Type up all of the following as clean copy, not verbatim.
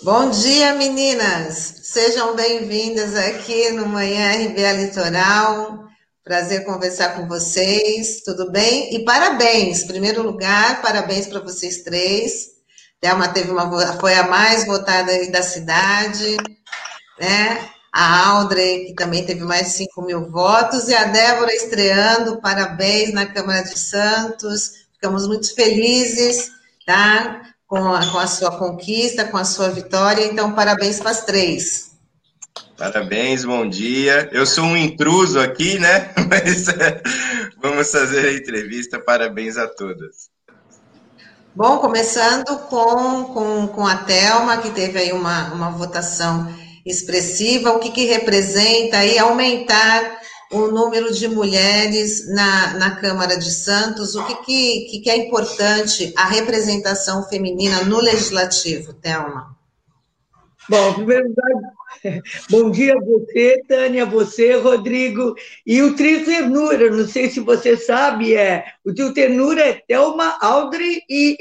Bom dia, meninas! Sejam bem-vindas aqui no Manhã RBA Litoral. Prazer conversar com vocês, tudo bem? E parabéns, em primeiro lugar, parabéns para vocês três. Thelma foi a mais votada aí da cidade, né? A Audrey, que também teve mais de 5.000 votos, e a Débora estreando, parabéns na Câmara de Santos. Ficamos muito felizes, tá? Com a sua conquista, com a sua vitória. Então, parabéns para as três. Parabéns, bom dia. Eu sou um intruso aqui, né? Mas vamos fazer a entrevista. Parabéns a todas. Bom, começando com a Thelma, que teve aí uma votação expressiva. O que representa aí aumentar o número de mulheres na Câmara de Santos? O que é importante a representação feminina no Legislativo, Thelma? Bom, em primeiro lugar, bom dia a você, Tânia, a você, Rodrigo, e o trio Ternura, não sei se você sabe, o trio Ternura é Thelma, Audrey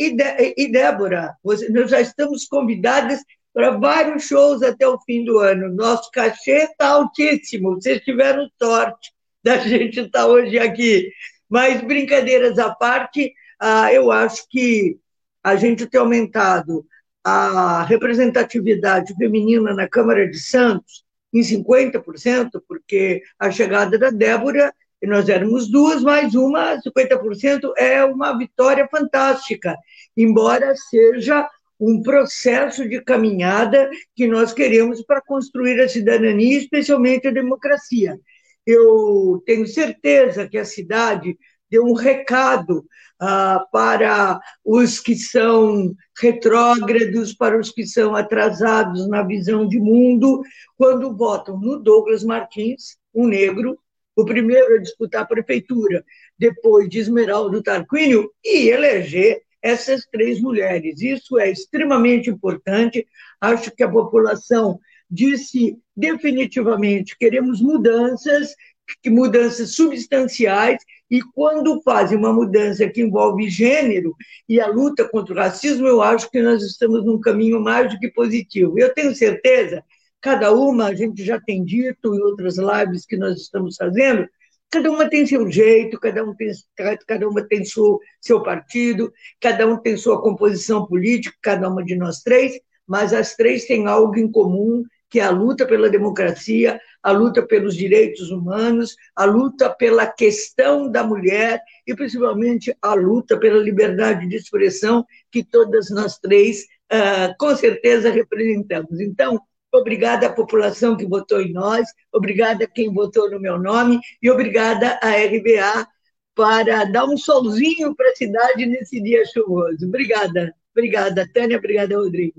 e Débora. Nós já estamos convidadas para vários shows até o fim do ano. Nosso cachê está altíssimo, vocês tiveram sorte da gente estar hoje aqui. Mas, brincadeiras à parte, eu acho que a gente tem aumentado a representatividade feminina na Câmara de Santos em 50%, porque a chegada da Débora, nós éramos duas, mais uma, 50% é uma vitória fantástica, embora seja um processo de caminhada que nós queremos para construir a cidadania, especialmente a democracia. Eu tenho certeza que a cidade deu um recado para os que são retrógrados, para os que são atrasados na visão de mundo, quando votam no Douglas Martins, um negro, o primeiro a disputar a prefeitura, depois de Esmeraldo Tarquínio, e eleger essas três mulheres. Isso é extremamente importante. Acho que a população disse definitivamente: queremos mudanças substanciais, e quando fazem uma mudança que envolve gênero e a luta contra o racismo, eu acho que nós estamos num caminho mais do que positivo. Eu tenho certeza, cada uma, a gente já tem dito em outras lives que nós estamos fazendo, cada uma tem seu jeito, cada uma tem seu partido, cada um tem sua composição política, cada uma de nós três, mas as três têm algo em comum, que é a luta pela democracia, a luta pelos direitos humanos, a luta pela questão da mulher e, principalmente, a luta pela liberdade de expressão, que todas nós três, com certeza, representamos. Então, obrigada à população que votou em nós, obrigada a quem votou no meu nome e obrigada à RBA para dar um solzinho para a cidade nesse dia chuvoso. Obrigada, Tânia, obrigada, Rodrigo.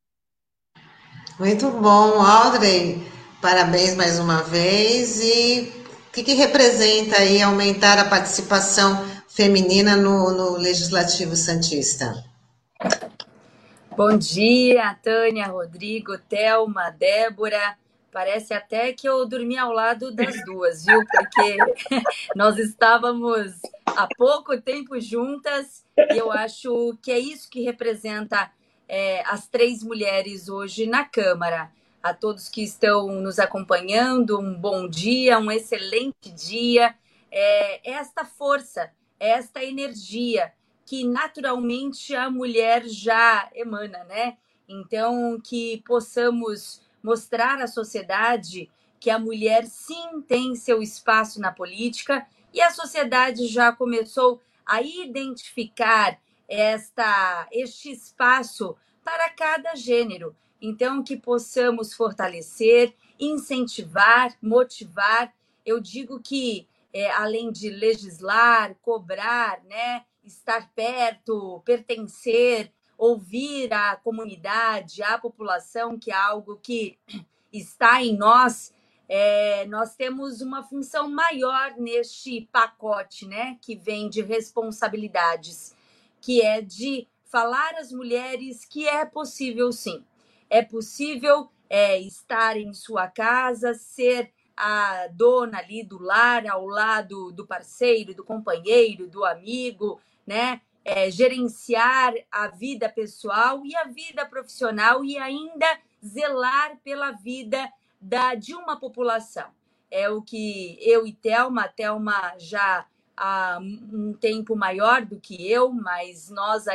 Muito bom, Audrey. Parabéns mais uma vez. E o que representa aí aumentar a participação feminina no Legislativo Santista? Bom dia, Tânia, Rodrigo, Thelma, Débora. Parece até que eu dormi ao lado das duas, viu? Porque nós estávamos há pouco tempo juntas e eu acho que é isso que representa as três mulheres hoje na Câmara. A todos que estão nos acompanhando, um bom dia, um excelente dia. Esta força, esta energia que naturalmente a mulher já emana, né? Então, que possamos mostrar à sociedade que a mulher sim tem seu espaço na política e a sociedade já começou a identificar este espaço para cada gênero. Então, que possamos fortalecer, incentivar, motivar. Eu digo que, além de legislar, cobrar, né, estar perto, pertencer, ouvir a comunidade, a população, que é algo que está em nós, nós temos uma função maior neste pacote, né, que vem de responsabilidades, que é de falar às mulheres que é possível, sim. É possível estar em sua casa, ser a dona ali do lar, ao lado do parceiro, do companheiro, do amigo, né? gerenciar a vida pessoal e a vida profissional e ainda zelar pela vida de uma população. É o que eu e a Thelma já há um tempo maior do que eu, mas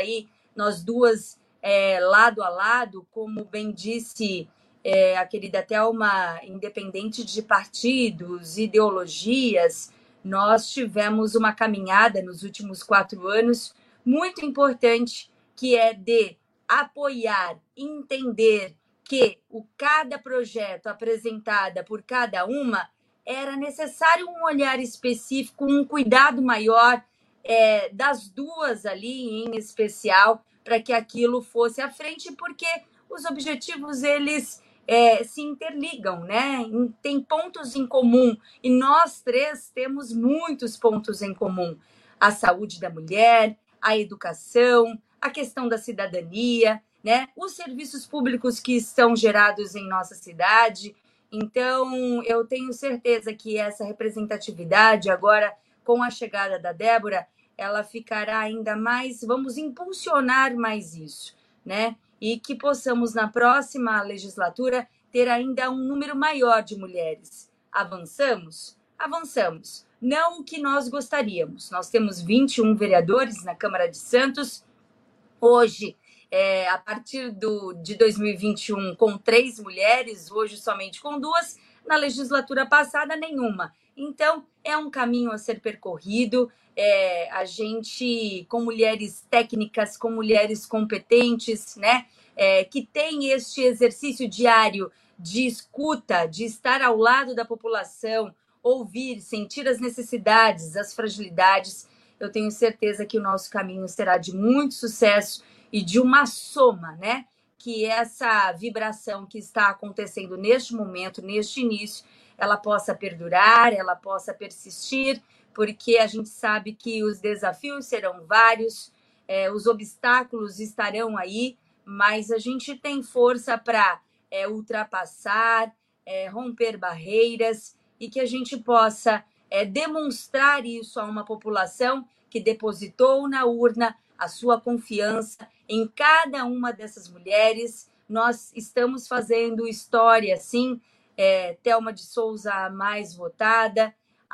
nós duas, lado a lado, como bem disse a querida Thelma, independente de partidos, ideologias, nós tivemos uma caminhada nos últimos 4 anos muito importante, que é de apoiar, entender que cada projeto apresentado por cada uma era necessário um olhar específico, um cuidado maior das duas ali em especial, para que aquilo fosse à frente, porque os objetivos, eles se interligam, né? Tem pontos em comum, e nós três temos muitos pontos em comum. A saúde da mulher, a educação, a questão da cidadania, né? Os serviços públicos que estão gerados em nossa cidade. Então, eu tenho certeza que essa representatividade, agora com a chegada da Débora, ela ficará ainda mais, vamos impulsionar mais isso, né? E que possamos, na próxima legislatura, ter ainda um número maior de mulheres. Avançamos? Avançamos. Não o que nós gostaríamos. Nós temos 21 vereadores na Câmara de Santos. Hoje, a partir de 2021, com 3 mulheres, hoje somente com 2, na legislatura passada, nenhuma. Então, é um caminho a ser percorrido. A gente, com mulheres técnicas, com mulheres competentes, né, que tem este exercício diário de escuta, de estar ao lado da população, ouvir, sentir as necessidades, as fragilidades, eu tenho certeza que o nosso caminho será de muito sucesso e de uma soma, né? Que essa vibração que está acontecendo neste momento, neste início, ela possa perdurar, ela possa persistir, porque a gente sabe que os desafios serão vários, os obstáculos estarão aí, mas a gente tem força para ultrapassar, romper barreiras e que a gente possa demonstrar isso a uma população que depositou na urna a sua confiança em cada uma dessas mulheres. Nós estamos fazendo história, sim. Thelma de Souza, a mais votada,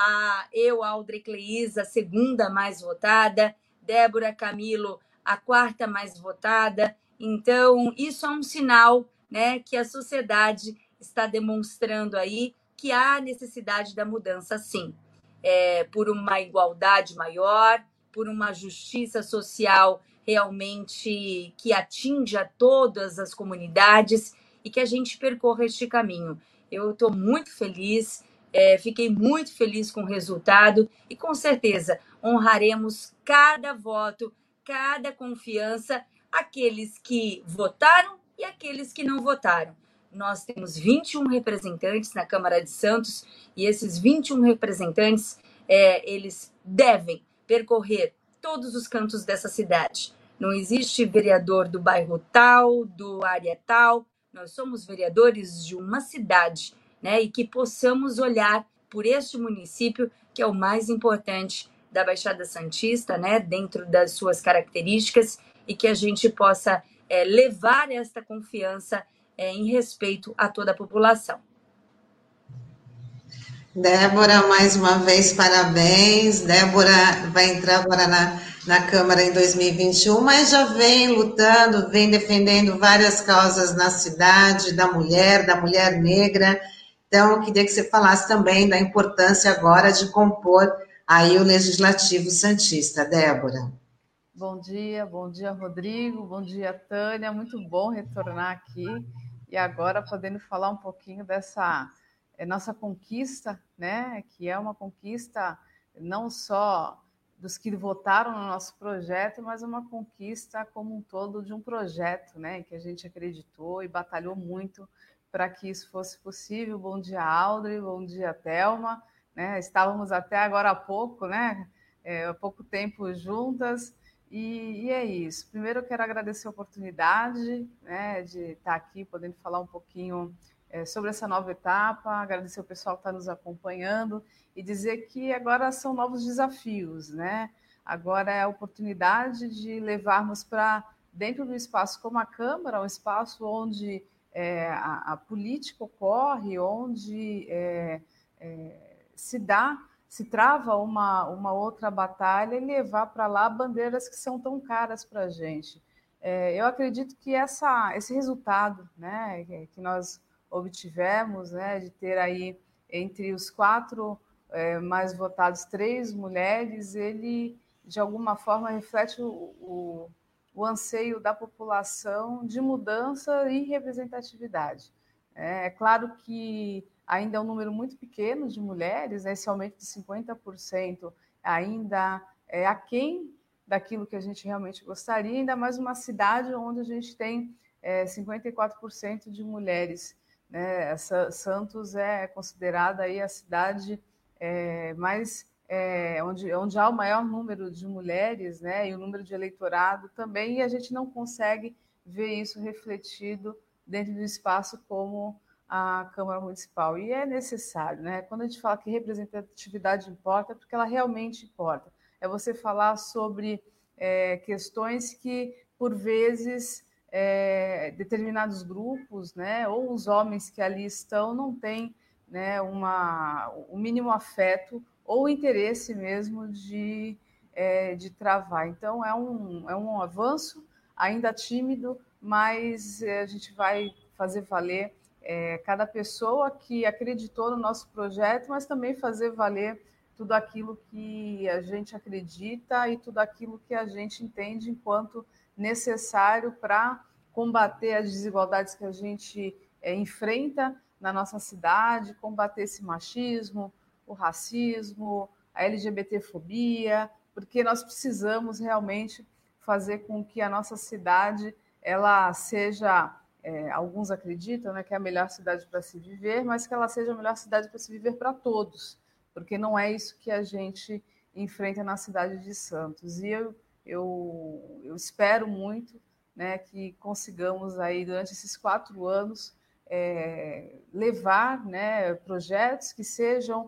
Audrey Cleísa, a segunda mais votada, Débora Camilo, a 4ª mais votada. Então, isso é um sinal, né, que a sociedade está demonstrando aí que há necessidade da mudança, sim. Por uma igualdade maior, por uma justiça social realmente que atinja todas as comunidades e que a gente percorra este caminho. Eu estou muito feliz, fiquei muito feliz com o resultado e, com certeza, honraremos cada voto, cada confiança, aqueles que votaram e aqueles que não votaram. Nós temos 21 representantes na Câmara de Santos e esses 21 representantes, eles devem percorrer todos os cantos dessa cidade. Não existe vereador do bairro tal, do área tal. Nós somos vereadores de uma cidade, né? E que possamos olhar por este município, que é o mais importante da Baixada Santista, né? Dentro das suas características, e que a gente possa levar esta confiança em respeito a toda a população. Débora, mais uma vez, parabéns. Débora vai entrar agora na Câmara em 2021, mas já vem lutando, vem defendendo várias causas na cidade, da mulher negra. Então, eu queria que você falasse também da importância agora de compor aí o Legislativo Santista. Débora. Bom dia, Rodrigo, bom dia, Tânia, muito bom retornar aqui e agora podendo falar um pouquinho dessa nossa conquista, né, que é uma conquista não só dos que votaram no nosso projeto, mas uma conquista como um todo de um projeto, né, que a gente acreditou e batalhou muito para que isso fosse possível. Bom dia, Audrey, bom dia, Thelma, né, estávamos até agora há pouco, né, há pouco tempo juntas. E é isso. Primeiro eu quero agradecer a oportunidade, né, de estar aqui podendo falar um pouquinho sobre essa nova etapa, agradecer o pessoal que está nos acompanhando e dizer que agora são novos desafios, né? agora é a oportunidade de levarmos para dentro do espaço como a Câmara, um espaço onde a política ocorre, onde se trava uma outra batalha e levar para lá bandeiras que são tão caras para a gente. Eu acredito que esse resultado, né, que nós obtivemos, né, de ter aí entre os 4 mais votados 3 mulheres, ele de alguma forma reflete o anseio da população de mudança e representatividade. É claro que ainda é um número muito pequeno de mulheres, né? Esse aumento de 50% ainda é aquém daquilo que a gente realmente gostaria, ainda mais uma cidade onde a gente tem 54% de mulheres, né? Santos é considerada aí a cidade mais onde há o maior número de mulheres, né? E o número de eleitorado também, e a gente não consegue ver isso refletido dentro do espaço como a Câmara Municipal. E é necessário, né? Quando a gente fala que representatividade importa, é porque ela realmente importa. É você falar sobre questões que, por vezes, determinados grupos, né, ou os homens que ali estão, não têm, né, o mínimo afeto ou interesse mesmo de travar. Então, é um avanço, ainda tímido, mas a gente vai fazer valer cada pessoa que acreditou no nosso projeto, mas também fazer valer tudo aquilo que a gente acredita e tudo aquilo que a gente entende enquanto necessário para combater as desigualdades que a gente enfrenta na nossa cidade, combater esse machismo, o racismo, a LGBTfobia, porque nós precisamos realmente fazer com que a nossa cidade ela seja, alguns acreditam, né, que é a melhor cidade para se viver, mas que ela seja a melhor cidade para se viver para todos, porque não é isso que a gente enfrenta na cidade de Santos. E eu espero muito, né, que consigamos aí durante esses 4 anos levar, né, projetos que sejam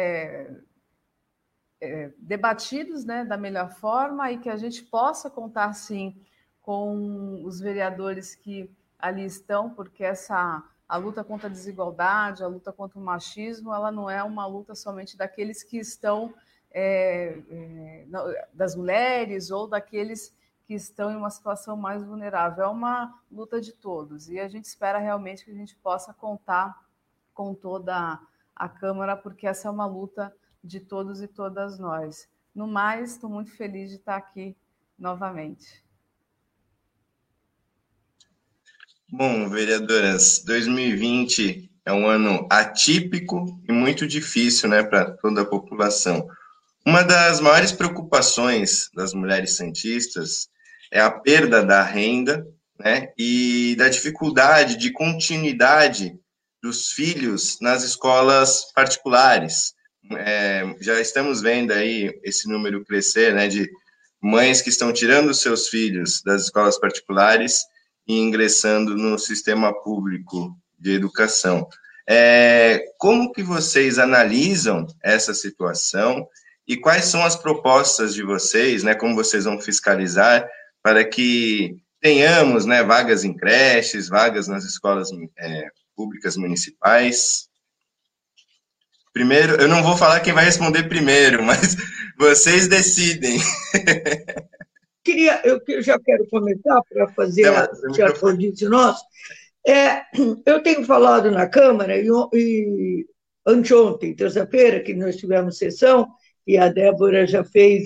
debatidos, né, da melhor forma e que a gente possa contar, sim, com os vereadores que ali estão, porque a luta contra a desigualdade, a luta contra o machismo, ela não é uma luta somente daqueles que estão, das mulheres ou daqueles que estão em uma situação mais vulnerável. É uma luta de todos e a gente espera realmente que a gente possa contar com toda a Câmara, porque essa é uma luta de todos e todas nós. No mais, estou muito feliz de estar aqui novamente. Bom, vereadoras, 2020 é um ano atípico e muito difícil, né, para toda a população. Uma das maiores preocupações das mulheres santistas é a perda da renda, né, e da dificuldade de continuidade dos filhos nas escolas particulares. Já estamos vendo aí esse número crescer, né, de mães que estão tirando seus filhos das escolas particulares e ingressando no sistema público de educação. Como que vocês analisam essa situação e quais são as propostas de vocês, né, como vocês vão fiscalizar para que tenhamos, né, vagas em creches, vagas nas escolas públicas municipais? Primeiro, eu não vou falar quem vai responder primeiro, mas vocês decidem. Eu já quero começar para fazer a audiência nossa. Eu tenho falado na Câmara, e anteontem, terça-feira, que nós tivemos sessão, e a Débora já fez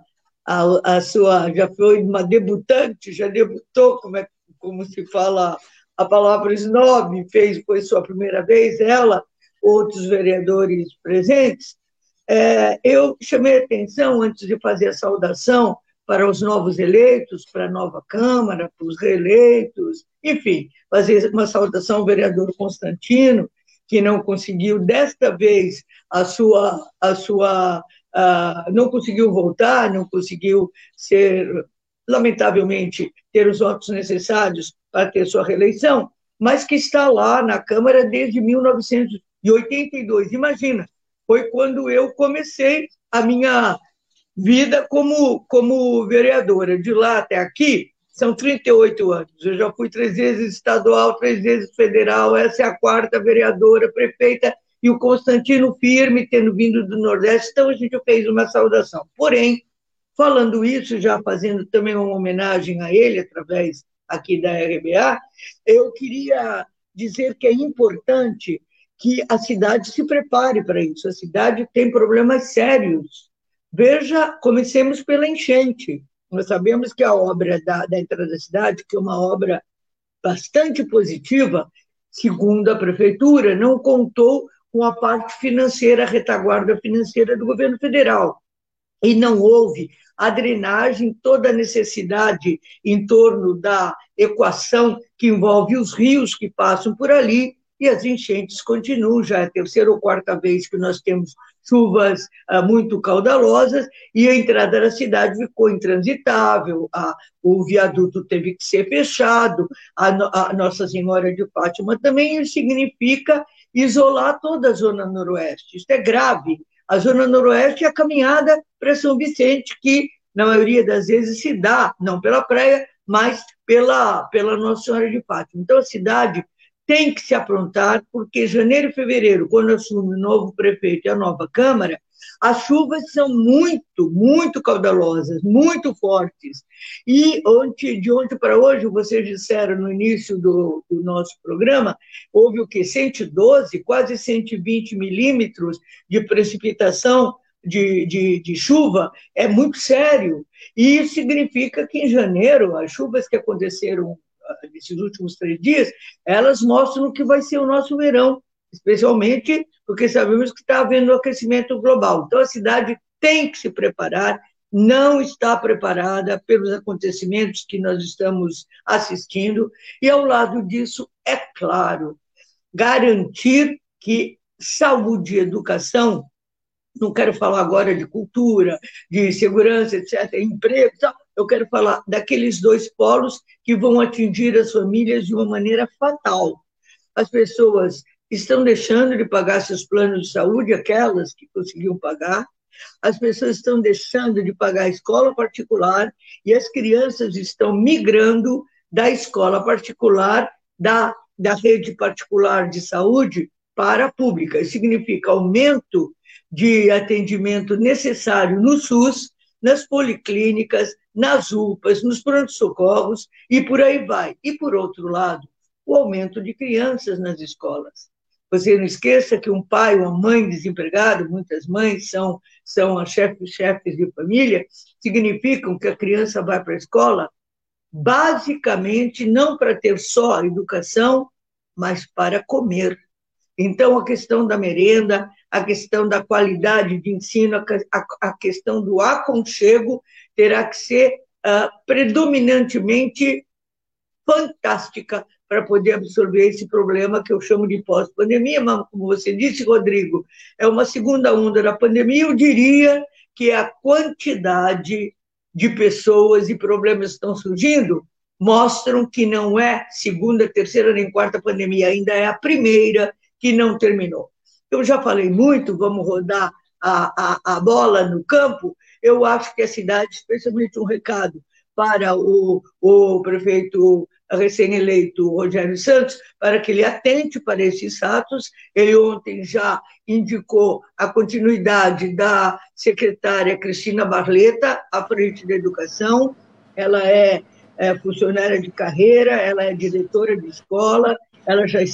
já foi uma debutante, já debutou, como se fala a palavra snob, foi sua primeira vez, ela, outros vereadores presentes. Eu chamei a atenção, antes de fazer a saudação, para os novos eleitos, para a nova Câmara, para os reeleitos, enfim, fazer uma saudação ao vereador Constantino, que não conseguiu, desta vez, não conseguiu voltar, não conseguiu lamentavelmente, ter os votos necessários para ter sua reeleição, mas que está lá na Câmara desde 1982. Imagina, foi quando eu comecei a minha vida como vereadora. De lá até aqui, são 38 anos. Eu já fui 3 vezes estadual, 3 vezes federal, essa é a 4ª vereadora, prefeita, e o Constantino firme, tendo vindo do Nordeste, então a gente fez uma saudação. Porém, falando isso, já fazendo também uma homenagem a ele, através aqui da RBA, eu queria dizer que é importante que a cidade se prepare para isso. A cidade tem problemas sérios. Veja, comecemos pela enchente. Nós sabemos que a obra da entrada da cidade, que é uma obra bastante positiva, segundo a prefeitura, não contou com a parte financeira, a retaguarda financeira do governo federal. E não houve a drenagem, toda a necessidade em torno da equação que envolve os rios que passam por ali, e as enchentes continuam, já é a 3ª ou 4ª vez que nós temos chuvas muito caudalosas, e a entrada da cidade ficou intransitável, o viaduto teve que ser fechado, a Nossa Senhora de Fátima também, isso significa isolar toda a zona noroeste. Isso é grave. A zona noroeste é a caminhada para São Vicente, que, na maioria das vezes, se dá, não pela praia, mas pela Nossa Senhora de Fátima. Então, a cidade tem que se aprontar, porque janeiro e fevereiro, quando assume o novo prefeito e a nova Câmara, as chuvas são muito, muito caudalosas, muito fortes. E de ontem para hoje, vocês disseram no início do nosso programa, houve o quê? 112, quase 120 milímetros de precipitação de chuva, é muito sério. E isso significa que em janeiro, as chuvas que aconteceram nesses últimos 3 dias, elas mostram o que vai ser o nosso verão, especialmente porque sabemos que está havendo um aquecimento global. Então, a cidade tem que se preparar, não está preparada pelos acontecimentos que nós estamos assistindo, e, ao lado disso, é claro, garantir que saúde e educação, não quero falar agora de cultura, de segurança, etc., emprego, eu quero falar daqueles 2 polos que vão atingir as famílias de uma maneira fatal. As pessoas estão deixando de pagar seus planos de saúde, aquelas que conseguiam pagar, as pessoas estão deixando de pagar a escola particular e as crianças estão migrando da escola particular, da rede particular de saúde para a pública. Isso significa aumento de atendimento necessário no SUS, nas policlínicas, nas UPAs, nos pronto-socorros e por aí vai. E, por outro lado, o aumento de crianças nas escolas. Você não esqueça que um pai ou uma mãe desempregado, muitas mães são as chefes de família, significam que a criança vai para a escola basicamente não para ter só educação, mas para comer. Então, a questão da merenda, a questão da qualidade de ensino, a questão do aconchego terá que ser predominantemente fantástica para poder absorver esse problema que eu chamo de pós-pandemia, mas, como você disse, Rodrigo, é uma segunda onda da pandemia. Eu diria que a quantidade de pessoas e problemas que estão surgindo mostram que não é segunda, terceira nem quarta pandemia, ainda é a primeira que não terminou. Eu já falei muito, vamos rodar a bola no campo. Eu acho que a cidade, especialmente um recado para o prefeito recém-eleito Rogério Santos, para que ele atente para esses fatos. Ele ontem já indicou a continuidade da secretária Cristina Barleta à frente da educação. Ela é funcionária de carreira, ela é diretora de escola, ela já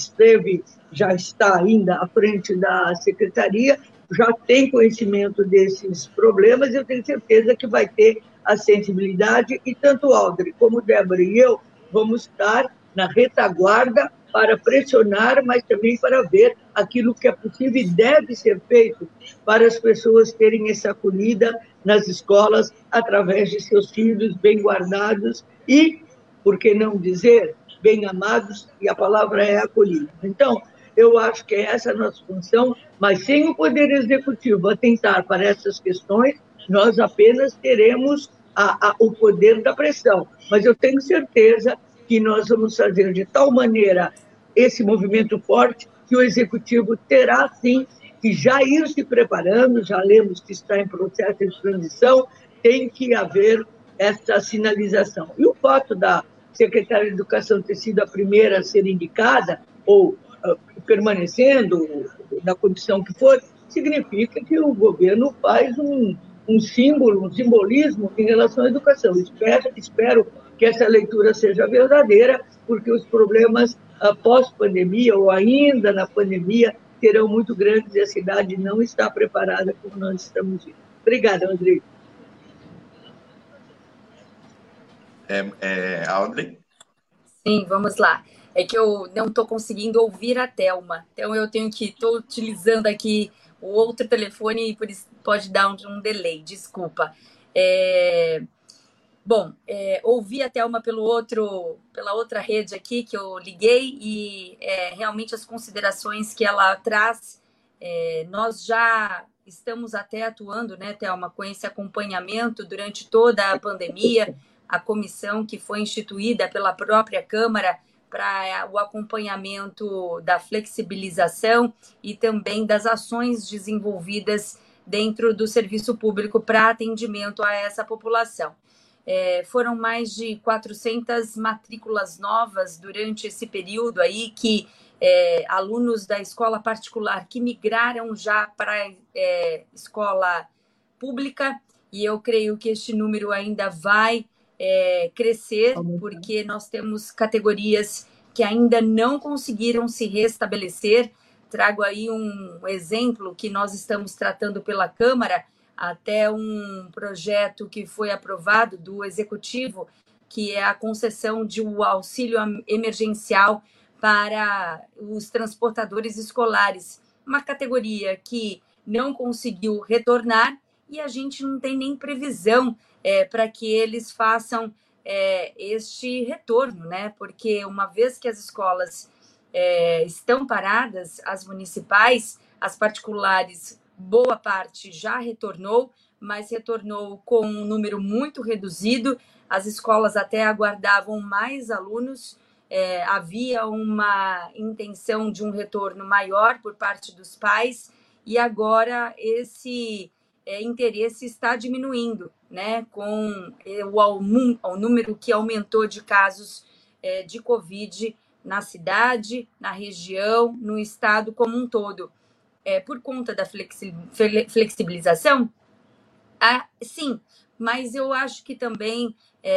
está ainda à frente da secretaria, já tem conhecimento desses problemas, e eu tenho certeza que vai ter a sensibilidade, e tanto Aldri como Débora e eu vamos estar na retaguarda para pressionar, mas também para ver aquilo que é possível e deve ser feito para as pessoas terem essa acolhida nas escolas, através de seus filhos bem guardados e, por que não dizer, bem amados, e a palavra é acolhida. Então, eu acho que essa é a nossa função, mas sem o Poder Executivo atentar para essas questões, nós apenas teremos o poder da pressão. Mas eu tenho certeza que nós vamos fazer de tal maneira esse movimento forte que o Executivo terá, sim, que já ir se preparando, já lemos que está em processo de transição, tem que haver essa sinalização. E o fato da secretária de Educação ter sido a primeira a ser indicada, ou permanecendo na condição que for, significa que o governo faz um símbolo, um simbolismo em relação à educação. Espero que essa leitura seja verdadeira, porque os problemas pós-pandemia ou ainda na pandemia serão muito grandes e a cidade não está preparada como nós estamos indo. Obrigada, Rodrigo. Audrey? Sim, vamos lá. É que eu não estou conseguindo ouvir a Thelma, então eu estou utilizando aqui o outro telefone e por isso pode dar um delay, desculpa. Bom, ouvi a Thelma pela outra rede aqui que eu liguei e realmente as considerações que ela traz, nós já estamos até atuando, né, Thelma, com esse acompanhamento durante toda a pandemia, a comissão que foi instituída pela própria Câmara para o acompanhamento da flexibilização e também das ações desenvolvidas dentro do serviço público para atendimento a essa população. Foram mais de 400 matrículas novas durante esse período aí que alunos da escola particular que migraram já para a escola pública, e eu creio que este número ainda vai crescer, porque nós temos categorias que ainda não conseguiram se restabelecer. Trago aí um exemplo que nós estamos tratando pela Câmara, até um projeto que foi aprovado do Executivo, que é a concessão de um auxílio emergencial para os transportadores escolares, uma categoria que não conseguiu retornar e a gente não tem nem previsão para que eles façam este retorno, né? Porque uma vez que as escolas estão paradas, as municipais, as particulares, boa parte já retornou, mas retornou com um número muito reduzido. As escolas até aguardavam mais alunos, havia uma intenção de um retorno maior por parte dos pais, e agora esse interesse está diminuindo, né, com o número que aumentou de casos de Covid na cidade, na região, no estado como um todo. Por conta da flexibilização? Sim, mas eu acho que também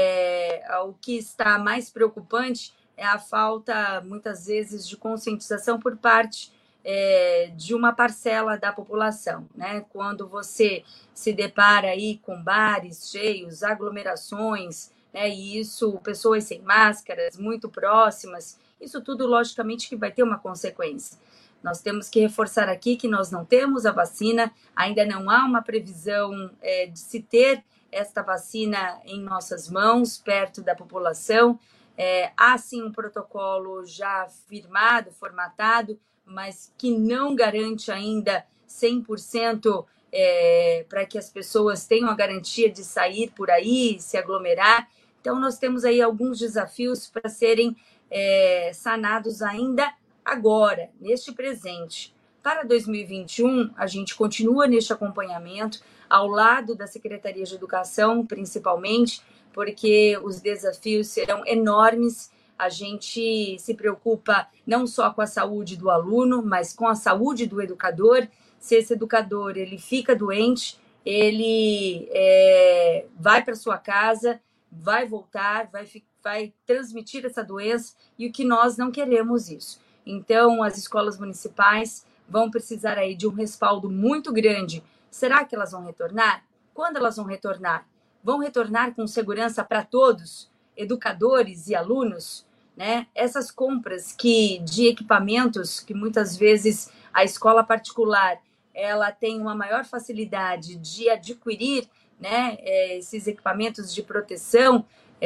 o que está mais preocupante é a falta, muitas vezes, de conscientização por parte de uma parcela da população, né? Quando você se depara aí com bares cheios, aglomerações, né? E isso, pessoas sem máscaras, muito próximas, isso tudo, logicamente, que vai ter uma consequência. Nós temos que reforçar aqui que nós não temos a vacina, ainda não há uma previsão de se ter esta vacina em nossas mãos, perto da população. Há sim um protocolo já firmado, formatado, mas que não garante ainda 100% para que as pessoas tenham a garantia de sair por aí, se aglomerar. Então, nós temos aí alguns desafios para serem sanados ainda agora, neste presente. Para 2021, a gente continua neste acompanhamento, ao lado da Secretaria de Educação, principalmente, porque os desafios serão enormes. A gente se preocupa não só com a saúde do aluno, mas com a saúde do educador. Se esse educador ele fica doente, ele vai para sua casa, vai voltar, vai transmitir essa doença, e o que nós não queremos isso. Então, as escolas municipais vão precisar aí de um respaldo muito grande. Será que elas vão retornar? Quando elas vão retornar? Vão retornar com segurança para todos, educadores e alunos, né? Essas compras de equipamentos que muitas vezes a escola particular ela tem uma maior facilidade de adquirir, né, esses equipamentos de proteção,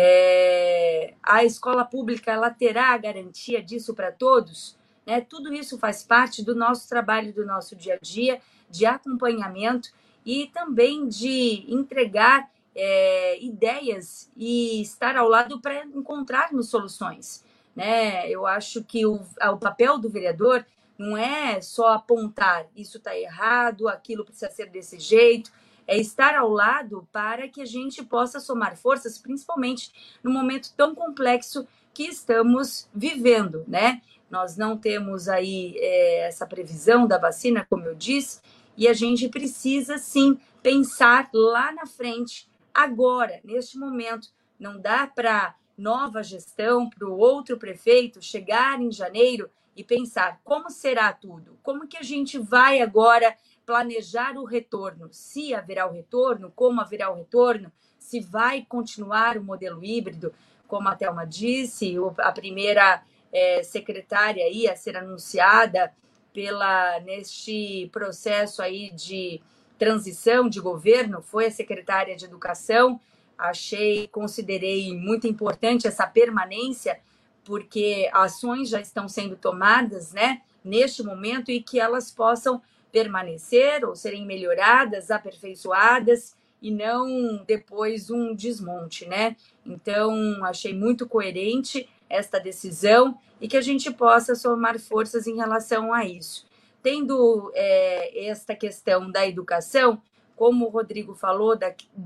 a escola pública ela terá a garantia disso para todos, né? Tudo isso faz parte do nosso trabalho, do nosso dia a dia, de acompanhamento e também de entregar ideias e estar ao lado para encontrarmos soluções, né? Eu acho que o papel do vereador não é só apontar, isso está errado, aquilo precisa ser desse jeito, é estar ao lado para que a gente possa somar forças, principalmente no momento tão complexo que estamos vivendo, né? Nós não temos aí essa previsão da vacina, como eu disse, e a gente precisa, sim, pensar lá na frente, agora, neste momento. Não dá para nova gestão, para o outro prefeito chegar em janeiro e pensar como será tudo, como que a gente vai agora planejar o retorno, se haverá o retorno, como haverá o retorno, se vai continuar o modelo híbrido, como a Thelma disse, a primeira secretária aí a ser anunciada neste processo aí de transição de governo foi a secretária de Educação. Considerei muito importante essa permanência, porque ações já estão sendo tomadas, né, neste momento, e que elas possam permanecer ou serem melhoradas, aperfeiçoadas, e não depois um desmonte, né? Então, achei muito coerente esta decisão e que a gente possa somar forças em relação a isso. Tendo esta questão da educação, como o Rodrigo falou,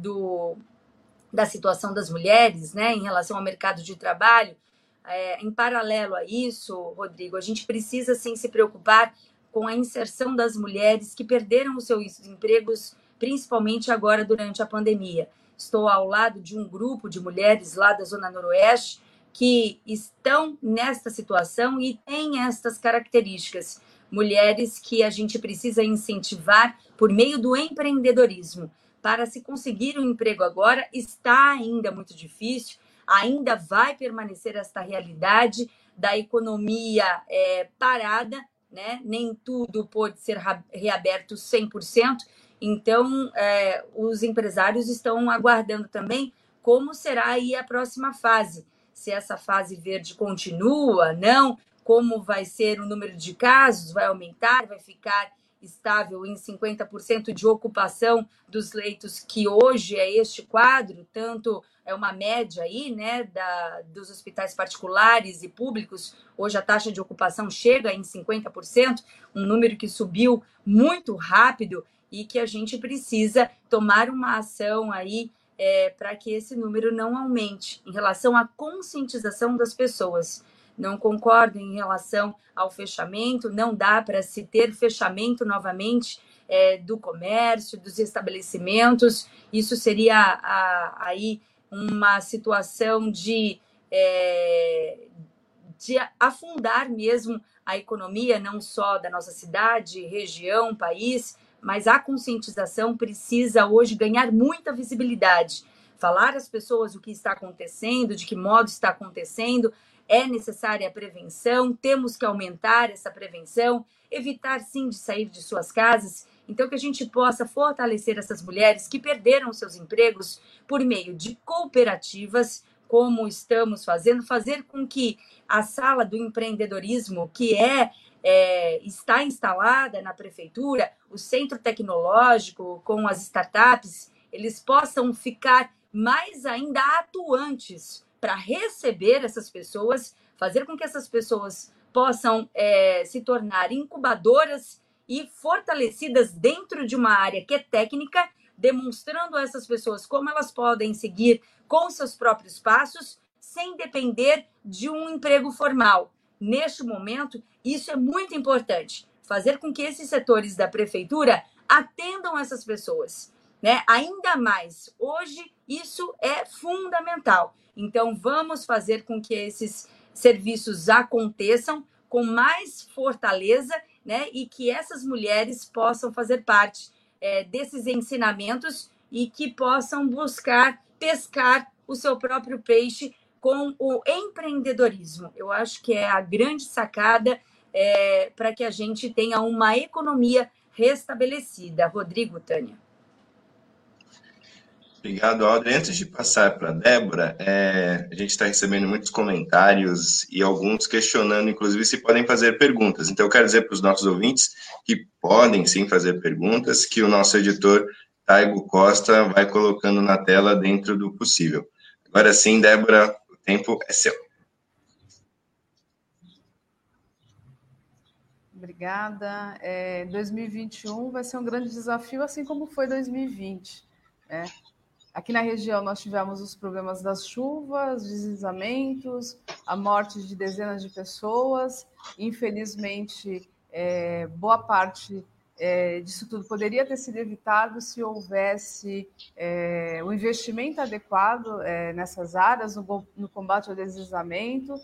da situação das mulheres, né, em relação ao mercado de trabalho, em paralelo a isso, Rodrigo, a gente precisa, sim, se preocupar com a inserção das mulheres que perderam os seus empregos, principalmente agora durante a pandemia. Estou ao lado de um grupo de mulheres lá da Zona Noroeste que estão nesta situação e têm estas características. Mulheres que a gente precisa incentivar por meio do empreendedorismo. Para se conseguir um emprego agora, está ainda muito difícil, ainda vai permanecer esta realidade da economia parada, né? Nem tudo pode ser reaberto 100%, então os empresários estão aguardando também como será aí a próxima fase, se essa fase verde continua, não, como vai ser o número de casos, vai aumentar, vai ficar estável em 50% de ocupação dos leitos, que hoje é este quadro, tanto é uma média aí, né, dos hospitais particulares e públicos, hoje a taxa de ocupação chega em 50%, um número que subiu muito rápido e que a gente precisa tomar uma ação aí para que esse número não aumente, em relação à conscientização das pessoas. Não concordo em relação ao fechamento, não dá para se ter fechamento novamente do comércio, dos estabelecimentos. Isso seria aí uma situação de afundar mesmo a economia, não só da nossa cidade, região, país, mas a conscientização precisa hoje ganhar muita visibilidade. Falar às pessoas o que está acontecendo, de que modo está acontecendo. É necessária a prevenção, temos que aumentar essa prevenção, evitar, sim, de sair de suas casas. Então, que a gente possa fortalecer essas mulheres que perderam seus empregos por meio de cooperativas, como estamos fazendo, fazer com que a sala do empreendedorismo, que está instalada na prefeitura, o centro tecnológico com as startups, eles possam ficar mais ainda atuantes para receber essas pessoas, fazer com que essas pessoas possam se tornar incubadoras e fortalecidas dentro de uma área que é técnica, demonstrando a essas pessoas como elas podem seguir com seus próprios passos, sem depender de um emprego formal. Neste momento, isso é muito importante, fazer com que esses setores da prefeitura atendam essas pessoas, né? Ainda mais, hoje, isso é fundamental. Então, vamos fazer com que esses serviços aconteçam com mais fortaleza, né? E que essas mulheres possam fazer parte desses ensinamentos e que possam buscar pescar o seu próprio peixe com o empreendedorismo. Eu acho que é a grande sacada para que a gente tenha uma economia restabelecida. Rodrigo, Tânia. Obrigado, Audrey. Antes de passar para a Débora, a gente está recebendo muitos comentários e alguns questionando, inclusive, se podem fazer perguntas. Então, eu quero dizer para os nossos ouvintes que podem, sim, fazer perguntas, que o nosso editor, Taigo Costa, vai colocando na tela dentro do possível. Agora sim, Débora, o tempo é seu. Obrigada. 2021 vai ser um grande desafio, assim como foi 2020, né? Aqui na região nós tivemos os problemas das chuvas, deslizamentos, a morte de dezenas de pessoas. Infelizmente, boa parte disso tudo poderia ter sido evitado se houvesse o investimento adequado nessas áreas, no combate ao deslizamento,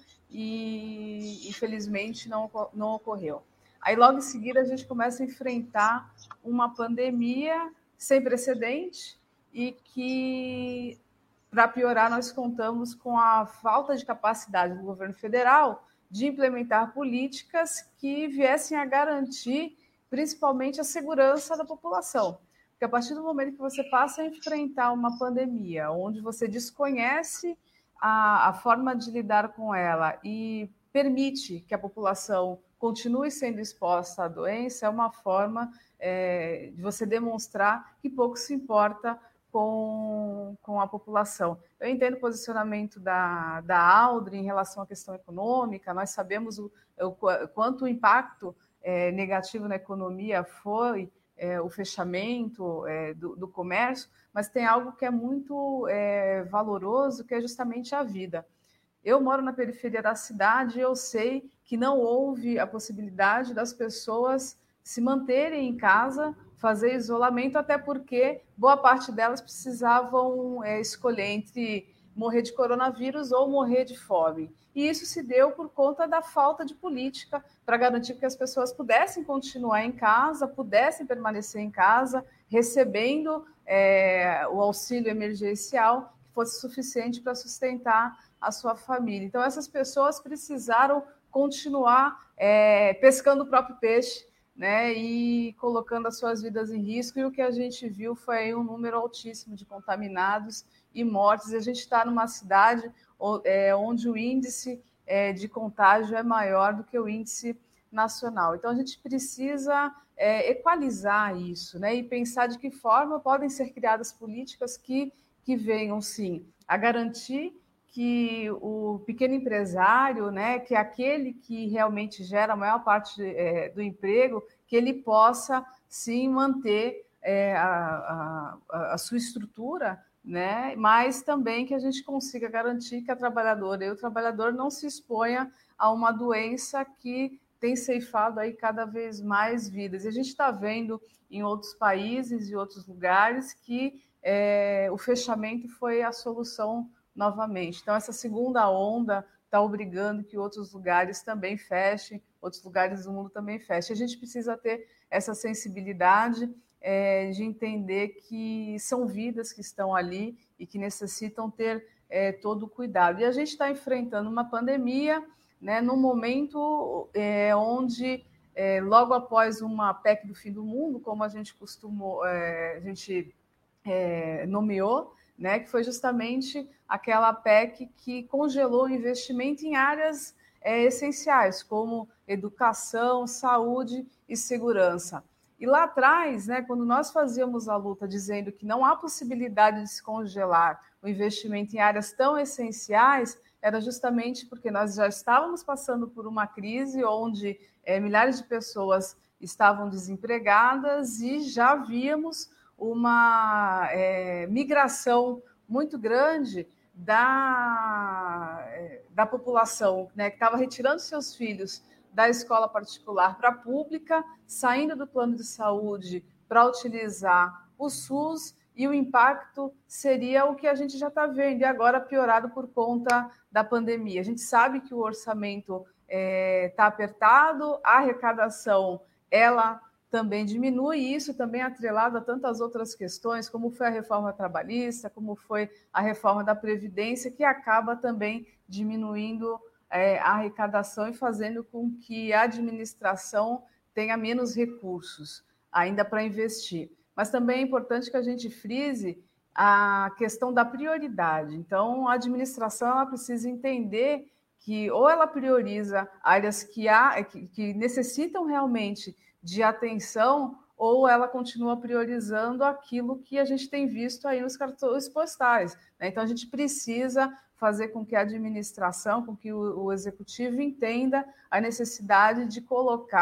e infelizmente não ocorreu. Aí logo em seguida a gente começa a enfrentar uma pandemia sem precedente, e que, para piorar, nós contamos com a falta de capacidade do governo federal de implementar políticas que viessem a garantir, principalmente, a segurança da população. Porque a partir do momento que você passa a enfrentar uma pandemia, onde você desconhece a forma de lidar com ela e permite que a população continue sendo exposta à doença, é uma forma de você demonstrar que pouco se importa com a população. Eu entendo o posicionamento da Aldrin em relação à questão econômica, nós sabemos o quanto o impacto negativo na economia foi o fechamento do comércio, mas tem algo que é muito valoroso, que é justamente a vida. Eu moro na periferia da cidade e eu sei que não houve a possibilidade das pessoas se manterem em casa, fazer isolamento, até porque boa parte delas precisavam escolher entre morrer de coronavírus ou morrer de fome. E isso se deu por conta da falta de política para garantir que as pessoas pudessem continuar em casa, pudessem permanecer em casa, recebendo o auxílio emergencial que fosse suficiente para sustentar a sua família. Então, essas pessoas precisaram continuar pescando o próprio peixe, né, e colocando as suas vidas em risco, e o que a gente viu foi um número altíssimo de contaminados e mortes, e a gente está numa cidade onde o índice de contágio é maior do que o índice nacional. Então, a gente precisa equalizar isso, né, e pensar de que forma podem ser criadas políticas que venham, sim, a garantir que o pequeno empresário, né, que é aquele que realmente gera a maior parte do emprego, que ele possa, sim, manter a sua estrutura, né, mas também que a gente consiga garantir que a trabalhadora e o trabalhador não se exponha a uma doença que tem ceifado aí cada vez mais vidas. E a gente está vendo em outros países e outros lugares que o fechamento foi a solução novamente. Então, essa segunda onda está obrigando que outros lugares também fechem, outros lugares do mundo também fechem. A gente precisa ter essa sensibilidade de entender que são vidas que estão ali e que necessitam ter todo o cuidado. E a gente está enfrentando uma pandemia, né, num momento onde, logo após uma PEC do fim do mundo, como a gente nomeou, né, que foi justamente aquela PEC que congelou o investimento em áreas essenciais, como educação, saúde e segurança. E lá atrás, né, quando nós fazíamos a luta dizendo que não há possibilidade de se congelar o investimento em áreas tão essenciais, era justamente porque nós já estávamos passando por uma crise onde milhares de pessoas estavam desempregadas e já víamos uma migração muito grande da população, né, que estava retirando seus filhos da escola particular para a pública, saindo do plano de saúde para utilizar o SUS, e o impacto seria o que a gente já está vendo, e agora piorado por conta da pandemia. A gente sabe que o orçamento está apertado, a arrecadação ela também diminui, e isso também é atrelado a tantas outras questões, como foi a reforma trabalhista, como foi a reforma da Previdência, que acaba também diminuindo a arrecadação e fazendo com que a administração tenha menos recursos ainda para investir. Mas também é importante que a gente frise a questão da prioridade. Então, a administração ela precisa entender que ou ela prioriza áreas que necessitam realmente de atenção, ou ela continua priorizando aquilo que a gente tem visto aí nos cartões postais, né? Então, a gente precisa fazer com que a administração, com que o executivo entenda a necessidade de colocar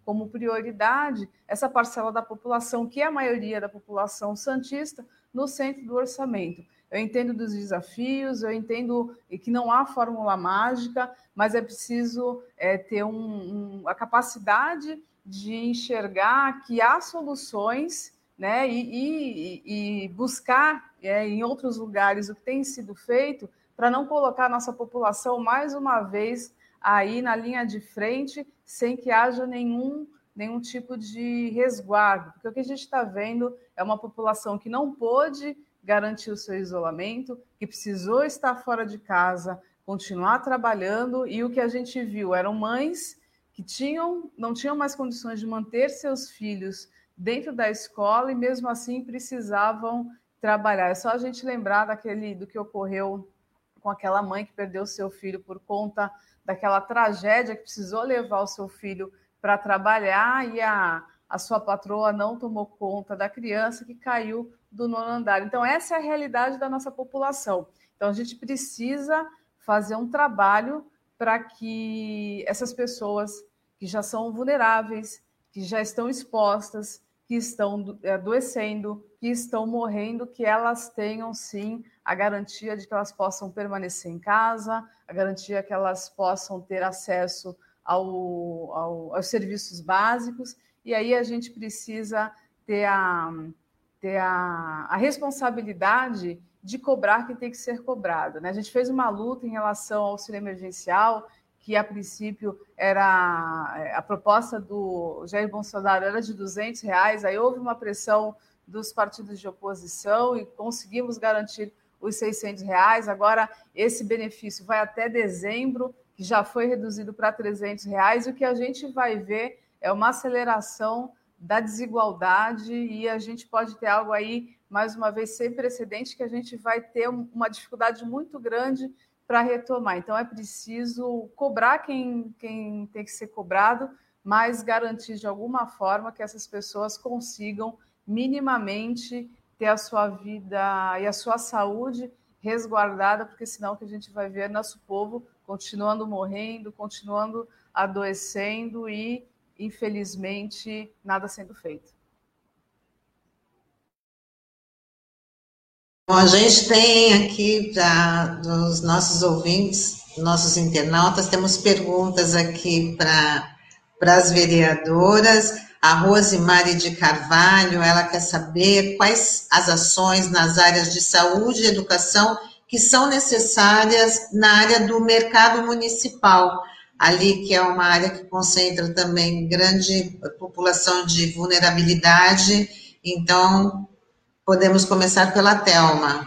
como prioridade essa parcela da população, que é a maioria da população santista, no centro do orçamento. Eu entendo dos desafios, eu entendo que não há fórmula mágica, mas é preciso ter a capacidade de enxergar que há soluções, né, e buscar em outros lugares o que tem sido feito para não colocar a nossa população mais uma vez aí na linha de frente sem que haja nenhum tipo de resguardo, porque o que a gente está vendo é uma população que não pôde garantir o seu isolamento, que precisou estar fora de casa, continuar trabalhando, e o que a gente viu eram mães que não tinham mais condições de manter seus filhos dentro da escola e mesmo assim precisavam trabalhar. É só a gente lembrar do que ocorreu com aquela mãe que perdeu seu filho por conta daquela tragédia, que precisou levar o seu filho para trabalhar e a sua patroa não tomou conta da criança que caiu do 9º andar. Então, essa é a realidade da nossa população. Então, a gente precisa fazer um trabalho para que essas pessoas que já são vulneráveis, que já estão expostas, que estão adoecendo, que estão morrendo, que elas tenham, sim, a garantia de que elas possam permanecer em casa, a garantia que elas possam ter acesso aos serviços básicos, e aí a gente precisa ter a responsabilidade de cobrar quem tem que ser cobrado, né? A gente fez uma luta em relação ao auxílio emergencial, que a princípio a proposta do Jair Bolsonaro era de R$200, aí houve uma pressão dos partidos de oposição e conseguimos garantir os R$600. Agora, esse benefício vai até dezembro, que já foi reduzido para R$300, e o que a gente vai ver é uma aceleração da desigualdade, e a gente pode ter algo aí, mais uma vez, sem precedente, que a gente vai ter uma dificuldade muito grande para retomar. Então, é preciso cobrar quem tem que ser cobrado, mas garantir de alguma forma que essas pessoas consigam minimamente ter a sua vida e a sua saúde resguardada, porque senão o que a gente vai ver é nosso povo continuando morrendo, continuando adoecendo e, infelizmente, nada sendo feito. Bom, a gente tem aqui dos nossos ouvintes, nossos internautas, temos perguntas aqui para as vereadoras. A Rosemary de Carvalho, ela quer saber quais as ações nas áreas de saúde e educação que são necessárias na área do mercado municipal, ali que é uma área que concentra também grande população de vulnerabilidade. Então, podemos começar pela Thelma.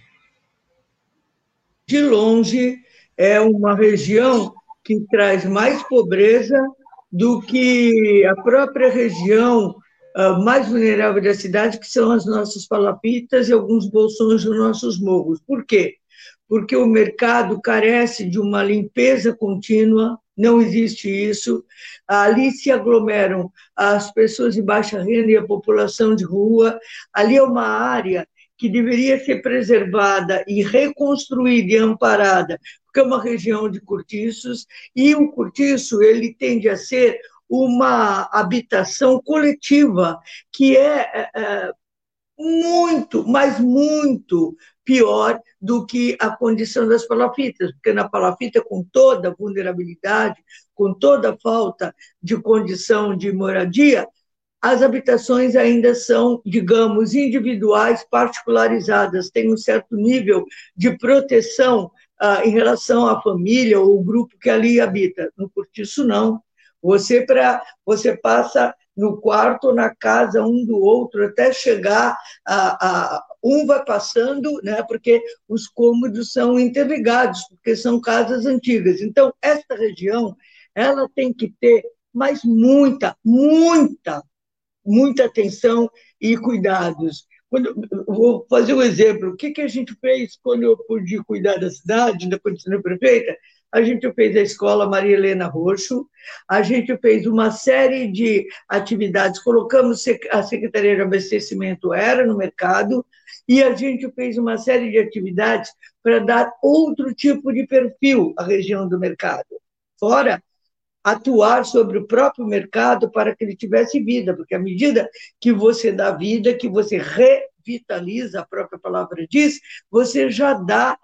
De longe, é uma região que traz mais pobreza do que a própria região mais vulnerável da cidade, que são as nossas palafitas e alguns bolsões dos nossos morros. Por quê? Porque o mercado carece de uma limpeza contínua, não existe isso. Ali se aglomeram as pessoas de baixa renda e a população de rua. Ali é uma área que deveria ser preservada e reconstruída e amparada, porque é uma região de cortiços, e o cortiço ele tende a ser uma habitação coletiva, que é muito, mas muito pior do que a condição das palafitas, porque na palafita, com toda a vulnerabilidade, com toda a falta de condição de moradia, as habitações ainda são, digamos, individuais, particularizadas, têm um certo nível de proteção em relação à família ou o grupo que ali habita. No cortiço, não. Você passa no quarto ou na casa um do outro até chegar um vai passando, né, porque os cômodos são interligados, porque são casas antigas. Então, esta região ela tem que ter mais muita atenção e cuidados. Vou fazer um exemplo. O que a gente fez quando eu pude cuidar da cidade, ainda quando sendo prefeita? A gente fez a escola Maria Helena Roxo, a gente fez uma série de atividades, colocamos a Secretaria de Abastecimento era no mercado, e a gente fez uma série de atividades para dar outro tipo de perfil à região do mercado. Fora atuar sobre o próprio mercado para que ele tivesse vida, porque à medida que você dá vida, que você revitaliza, a própria palavra diz, você já dá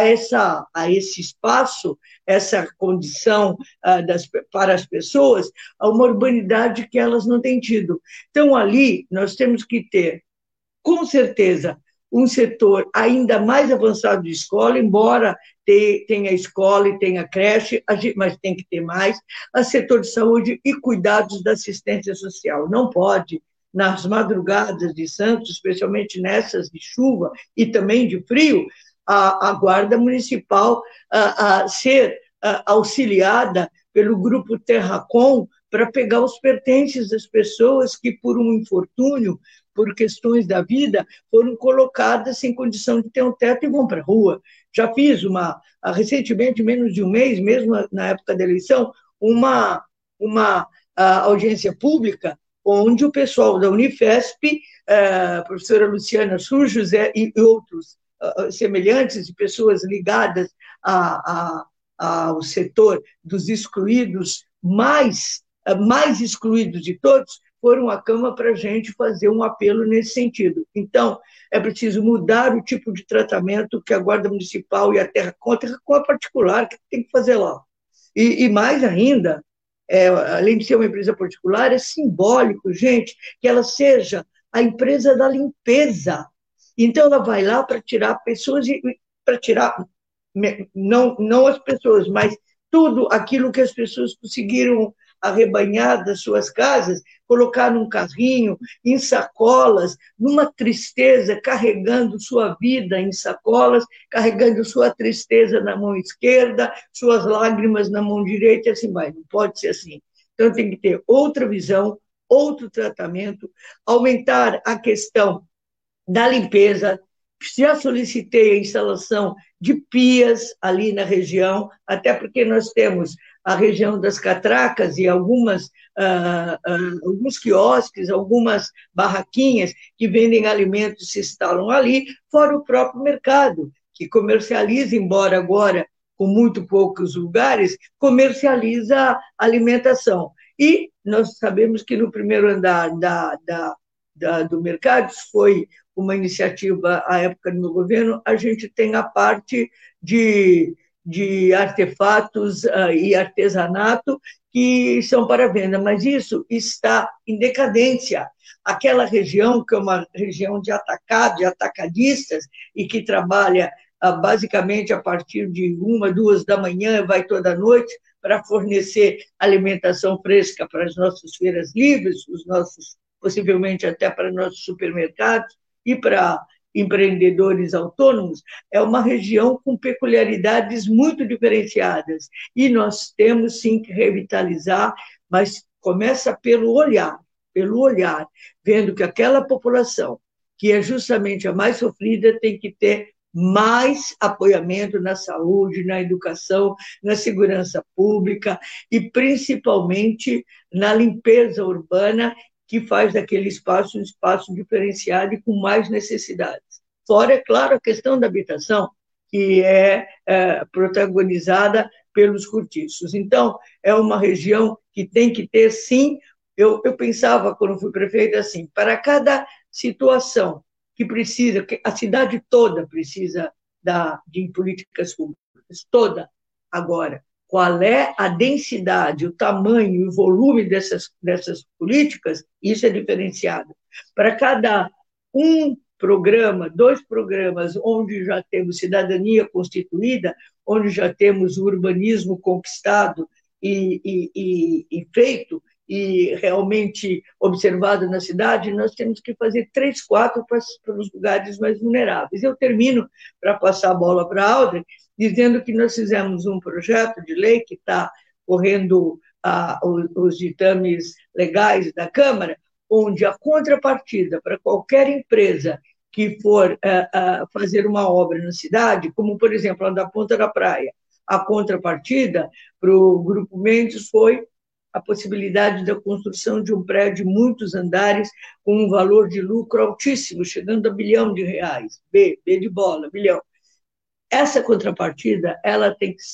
a esse espaço, essa condição para as pessoas, a uma urbanidade que elas não têm tido. Então, ali, nós temos que ter, com certeza, um setor ainda mais avançado de escola, embora tenha escola e tenha creche, mas tem que ter mais, a setor de saúde e cuidados da assistência social. Não pode, nas madrugadas de Santos, especialmente nessas de chuva e também de frio, a Guarda Municipal ser auxiliada pelo Grupo Terracom para pegar os pertences das pessoas que, por um infortúnio, por questões da vida, foram colocadas em condição de ter um teto e vão para a rua. Já fiz recentemente, menos de um mês, mesmo na época da eleição, uma audiência pública onde o pessoal da Unifesp, a professora Luciana Surjosé e outros semelhantes, e pessoas ligadas ao setor dos excluídos, mais excluídos de todos, foram à Câmara para a gente fazer um apelo nesse sentido. Então, é preciso mudar o tipo de tratamento que a Guarda Municipal e a Terracom é particular, que tem que fazer lá. E mais ainda, além de ser uma empresa particular, é simbólico, gente, que ela seja a empresa da limpeza. Então, ela vai lá para tirar pessoas, para tirar, não as pessoas, mas tudo aquilo que as pessoas conseguiram arrebanhar das suas casas, colocar num carrinho, em sacolas, numa tristeza, carregando sua vida em sacolas, carregando sua tristeza na mão esquerda, suas lágrimas na mão direita, e assim vai. Não pode ser assim. Então, tem que ter outra visão, outro tratamento, aumentar a questão da limpeza. Já solicitei a instalação de pias ali na região, até porque nós temos a região das catracas e alguns quiosques, algumas barraquinhas que vendem alimentos se instalam ali, fora o próprio mercado, que comercializa, embora agora com muito poucos lugares, comercializa alimentação. E nós sabemos que no primeiro andar do mercado, foi uma iniciativa à época do meu governo, a gente tem a parte de artefatos e artesanato que são para venda, mas isso está em decadência. Aquela região, que é uma região de atacado, de atacadistas, e que trabalha basicamente a partir de 1, 2 da manhã, vai toda noite, para fornecer alimentação fresca para as nossas feiras livres, possivelmente até para nossos supermercados e para empreendedores autônomos, é uma região com peculiaridades muito diferenciadas. E nós temos, sim, que revitalizar, mas começa pelo olhar, vendo que aquela população, que é justamente a mais sofrida, tem que ter mais apoiamento na saúde, na educação, na segurança pública e, principalmente, na limpeza urbana, que faz daquele espaço um espaço diferenciado e com mais necessidades. Fora, é claro, a questão da habitação, que é protagonizada pelos cortiços. Então, é uma região que tem que ter, sim, eu pensava, quando fui prefeita, assim, para cada situação que precisa, que a cidade toda precisa de políticas públicas, toda. Agora, qual é a densidade, o tamanho e o volume dessas políticas, isso é diferenciado. Para cada um programa, 2 programas, onde já temos cidadania constituída, onde já temos o urbanismo conquistado e feito, e realmente observado na cidade, nós temos que fazer 3, 4 para os lugares mais vulneráveis. Eu termino, para passar a bola para a Audrey, dizendo que nós fizemos um projeto de lei que está correndo os ditames legais da Câmara, onde a contrapartida para qualquer empresa que for fazer uma obra na cidade, como, por exemplo, a da Ponta da Praia, a contrapartida para o Grupo Mendes foi a possibilidade da construção de um prédio de muitos andares com um valor de lucro altíssimo, chegando a R$ 1 bilhão. B de bola, bilhão. Essa contrapartida, ela tem que ser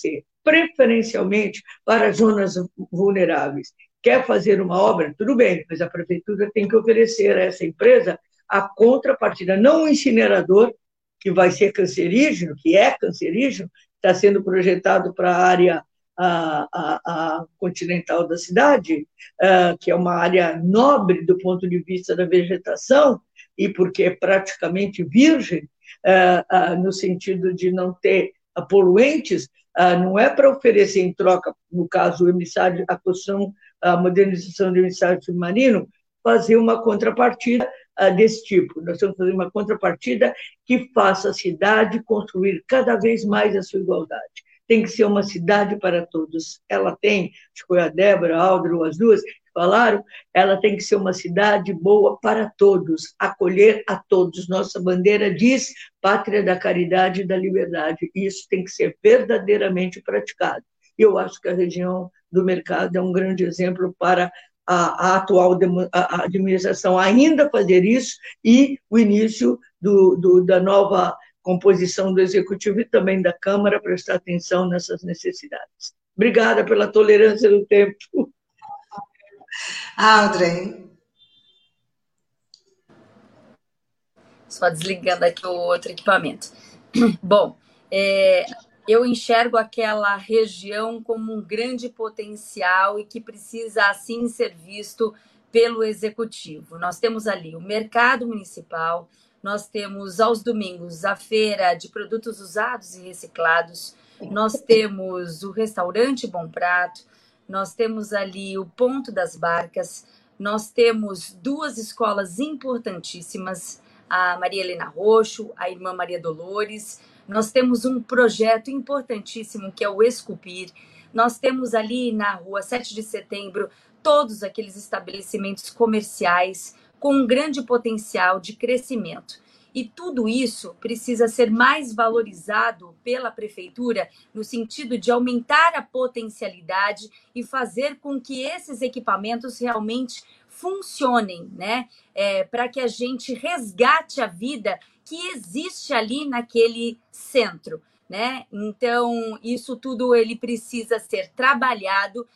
preferencialmente para zonas vulneráveis. Quer fazer uma obra? Tudo bem, mas a prefeitura tem que oferecer a essa empresa a contrapartida, não um incinerador, que vai ser cancerígeno, que é cancerígeno, está sendo projetado para a área a continental da cidade, que é uma área nobre do ponto de vista da vegetação, e porque é praticamente virgem, no sentido de não ter poluentes, não é para oferecer em troca, no caso, o emissário, a modernização do emissário submarino, fazer uma contrapartida desse tipo. Nós estamos fazendo uma contrapartida que faça a cidade construir cada vez mais a sua igualdade. Tem que ser uma cidade para todos. Ela tem, acho que foi a Débora, a Aldro, as duas que falaram, ela tem que ser uma cidade boa para todos, acolher a todos. Nossa bandeira diz pátria da caridade e da liberdade. Isso tem que ser verdadeiramente praticado. E eu acho que a região do Mercado é um grande exemplo para a atual administração ainda fazer isso, e o início da nova composição do Executivo e também da Câmara prestar atenção nessas necessidades. Obrigada pela tolerância do tempo. Audrey. Só desligando aqui o outro equipamento. Bom, eu enxergo aquela região como um grande potencial e que precisa, assim, ser visto pelo Executivo. Nós temos ali o mercado municipal, nós temos aos domingos a feira de produtos usados e reciclados, nós temos o restaurante Bom Prato, nós temos ali o Ponto das Barcas, nós temos duas escolas importantíssimas, a Maria Helena Roxo, a Irmã Maria Dolores. Nós temos um projeto importantíssimo que é o Esculpir. Nós temos ali na rua 7 de setembro todos aqueles estabelecimentos comerciais com um grande potencial de crescimento. E tudo isso precisa ser mais valorizado pela prefeitura no sentido de aumentar a potencialidade e fazer com que esses equipamentos realmente funcionem, né? Para que a gente resgate a vida que existe ali naquele centro, né? Então, isso tudo ele precisa ser trabalhado,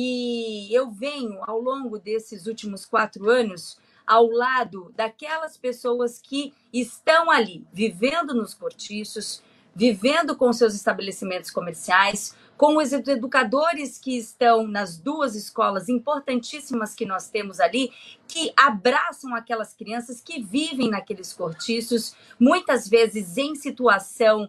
e eu venho, ao longo desses últimos 4 anos, ao lado daquelas pessoas que estão ali, vivendo nos cortiços, vivendo com seus estabelecimentos comerciais, com os educadores que estão nas duas escolas importantíssimas que nós temos ali, que abraçam aquelas crianças que vivem naqueles cortiços, muitas vezes em situação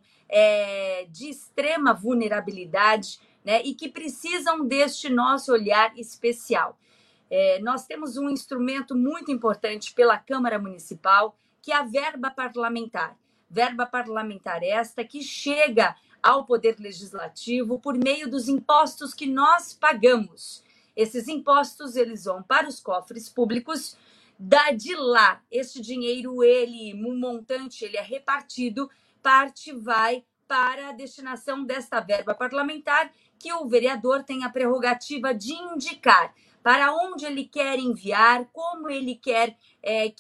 de extrema vulnerabilidade, né, e que precisam deste nosso olhar especial. Nós temos um instrumento muito importante pela Câmara Municipal, que é a verba parlamentar. Verba parlamentar esta que chega ao Poder Legislativo por meio dos impostos que nós pagamos. Esses impostos, eles vão para os cofres públicos. De lá, esse dinheiro, um montante, ele é repartido, parte vai para a destinação desta verba parlamentar, que o vereador tem a prerrogativa de indicar para onde ele quer enviar, como ele quer que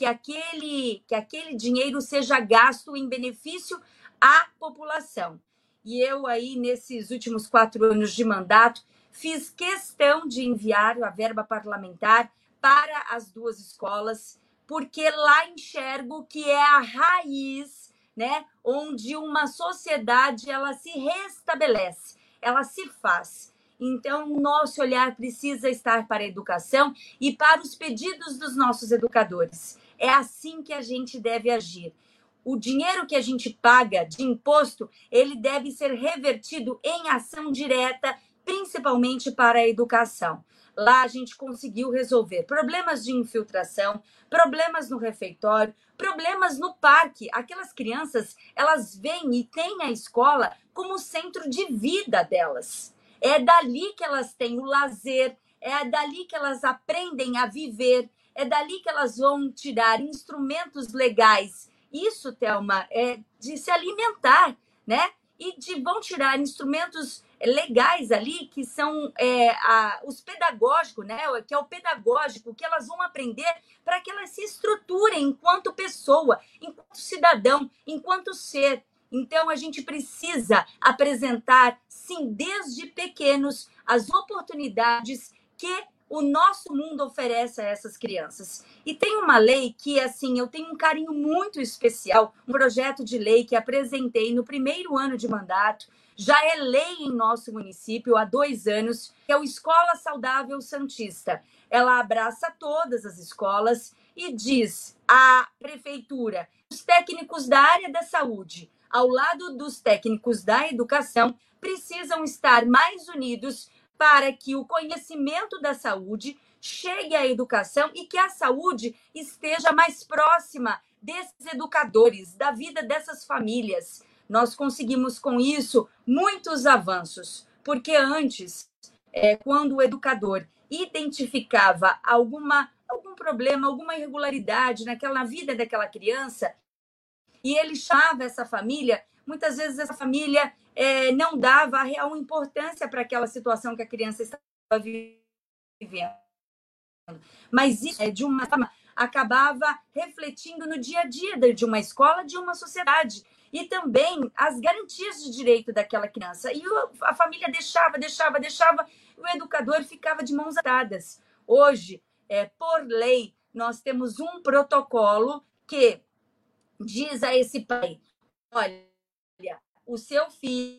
aquele dinheiro seja gasto em benefício à população. E eu aí, nesses últimos 4 anos de mandato, fiz questão de enviar a verba parlamentar para as duas escolas, porque lá enxergo que é a raiz, né, onde uma sociedade ela se restabelece, ela se faz. Então, o nosso olhar precisa estar para a educação e para os pedidos dos nossos educadores. É assim que a gente deve agir. O dinheiro que a gente paga de imposto, ele deve ser revertido em ação direta, principalmente para a educação. Lá a gente conseguiu resolver problemas de infiltração, problemas no refeitório, problemas no parque. Aquelas crianças, elas vêm e têm a escola como centro de vida delas. É dali que elas têm o lazer, é dali que elas aprendem a viver, é dali que elas vão tirar instrumentos legais. Isso, Thelma, é de se alimentar, né? E vão tirar instrumentos legais ali, que são os pedagógicos, né? Que é o pedagógico, que elas vão aprender para que elas se estruturem enquanto pessoa, enquanto cidadão, enquanto ser. Então, a gente precisa apresentar sim, desde pequenos, as oportunidades que o nosso mundo oferece a essas crianças. E tem uma lei que, assim, eu tenho um carinho muito especial, um projeto de lei que apresentei no primeiro ano de mandato, já é lei em nosso município há 2 anos, que é o Escola Saudável Santista. Ela abraça todas as escolas e diz à prefeitura, os técnicos da área da saúde, ao lado dos técnicos da educação, precisam estar mais unidos para que o conhecimento da saúde chegue à educação e que a saúde esteja mais próxima desses educadores, da vida dessas famílias. Nós conseguimos, com isso, muitos avanços, porque antes, quando o educador identificava algum problema, alguma irregularidade na vida daquela criança, e ele chamava essa família, muitas vezes essa família não dava a real importância para aquela situação que a criança estava vivendo. Mas isso, de uma forma, acabava refletindo no dia a dia de uma escola, de uma sociedade. E também as garantias de direito daquela criança. E a família deixava, o educador ficava de mãos atadas. Hoje, por lei, nós temos um protocolo que diz a esse pai, olha, o seu filho,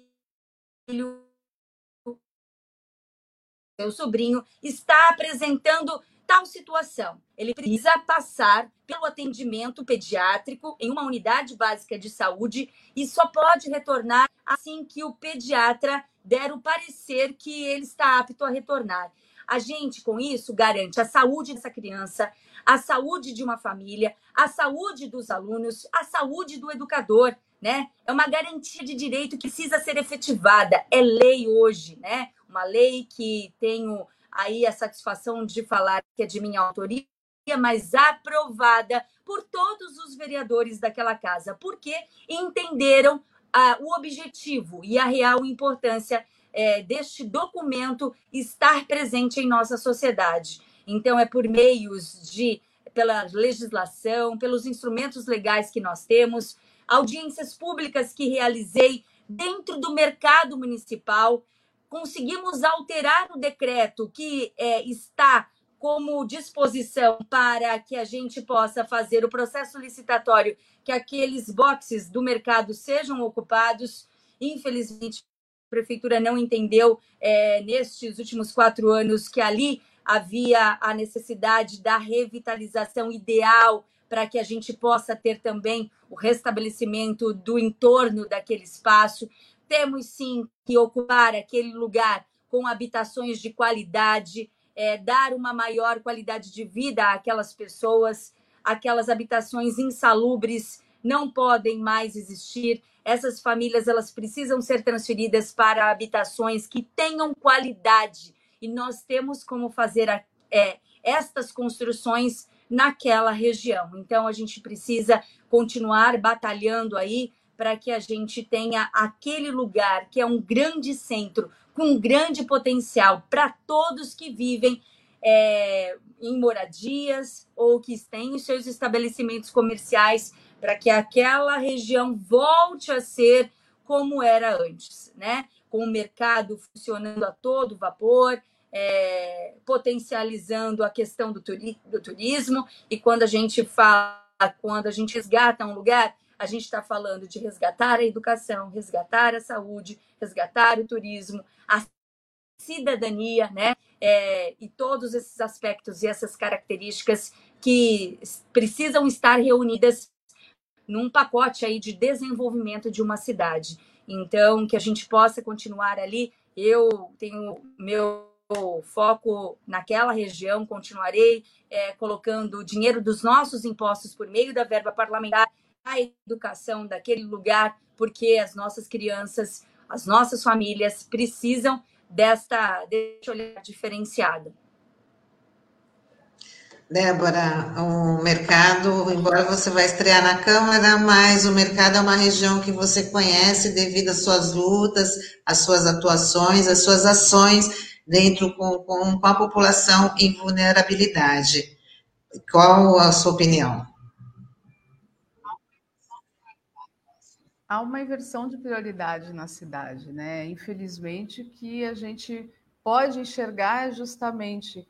seu sobrinho, está apresentando tal situação. Ele precisa passar pelo atendimento pediátrico em uma unidade básica de saúde e só pode retornar assim que o pediatra der o parecer que ele está apto a retornar. A gente, com isso, garante a saúde dessa criança, a saúde de uma família, a saúde dos alunos, a saúde do educador, né? É uma garantia de direito que precisa ser efetivada. É lei hoje, né? Uma lei que tenho aí a satisfação de falar que é de minha autoria, mas aprovada por todos os vereadores daquela casa, porque entenderam o objetivo e a real importância deste documento estar presente em nossa sociedade. Então, é por meios pela legislação, pelos instrumentos legais que nós temos, audiências públicas que realizei dentro do mercado municipal, conseguimos alterar o decreto que está como disposição para que a gente possa fazer o processo licitatório, que aqueles boxes do mercado sejam ocupados. Infelizmente, a prefeitura não entendeu nestes últimos 4 anos que ali havia a necessidade da revitalização ideal para que a gente possa ter também o restabelecimento do entorno daquele espaço. Temos, sim, que ocupar aquele lugar com habitações de qualidade, dar uma maior qualidade de vida àquelas pessoas. Aquelas habitações insalubres não podem mais existir. Essas famílias elas precisam ser transferidas para habitações que tenham qualidade. E nós temos como fazer estas construções naquela região. Então, a gente precisa continuar batalhando aí para que a gente tenha aquele lugar que é um grande centro, com um grande potencial para todos que vivem em moradias ou que têm os seus estabelecimentos comerciais, para que aquela região volte a ser como era antes, né? Com o mercado funcionando a todo vapor, potencializando a questão do turismo. E quando a gente resgata um lugar, a gente está falando de resgatar a educação, resgatar a saúde, resgatar o turismo, a cidadania, né? E todos esses aspectos e essas características que precisam estar reunidas num pacote aí de desenvolvimento de uma cidade. Então, que a gente possa continuar ali. Eu tenho meu foco naquela região, continuarei colocando o dinheiro dos nossos impostos por meio da verba parlamentar, a educação daquele lugar, porque as nossas crianças, as nossas famílias precisam desse olhar diferenciado. Débora, o mercado, embora você vai estrear na Câmara, mas o mercado é uma região que você conhece devido às suas lutas, às suas atuações, às suas ações dentro com a população em vulnerabilidade. Qual a sua opinião? Há uma inversão de prioridade na cidade, né? Infelizmente, que a gente pode enxergar justamente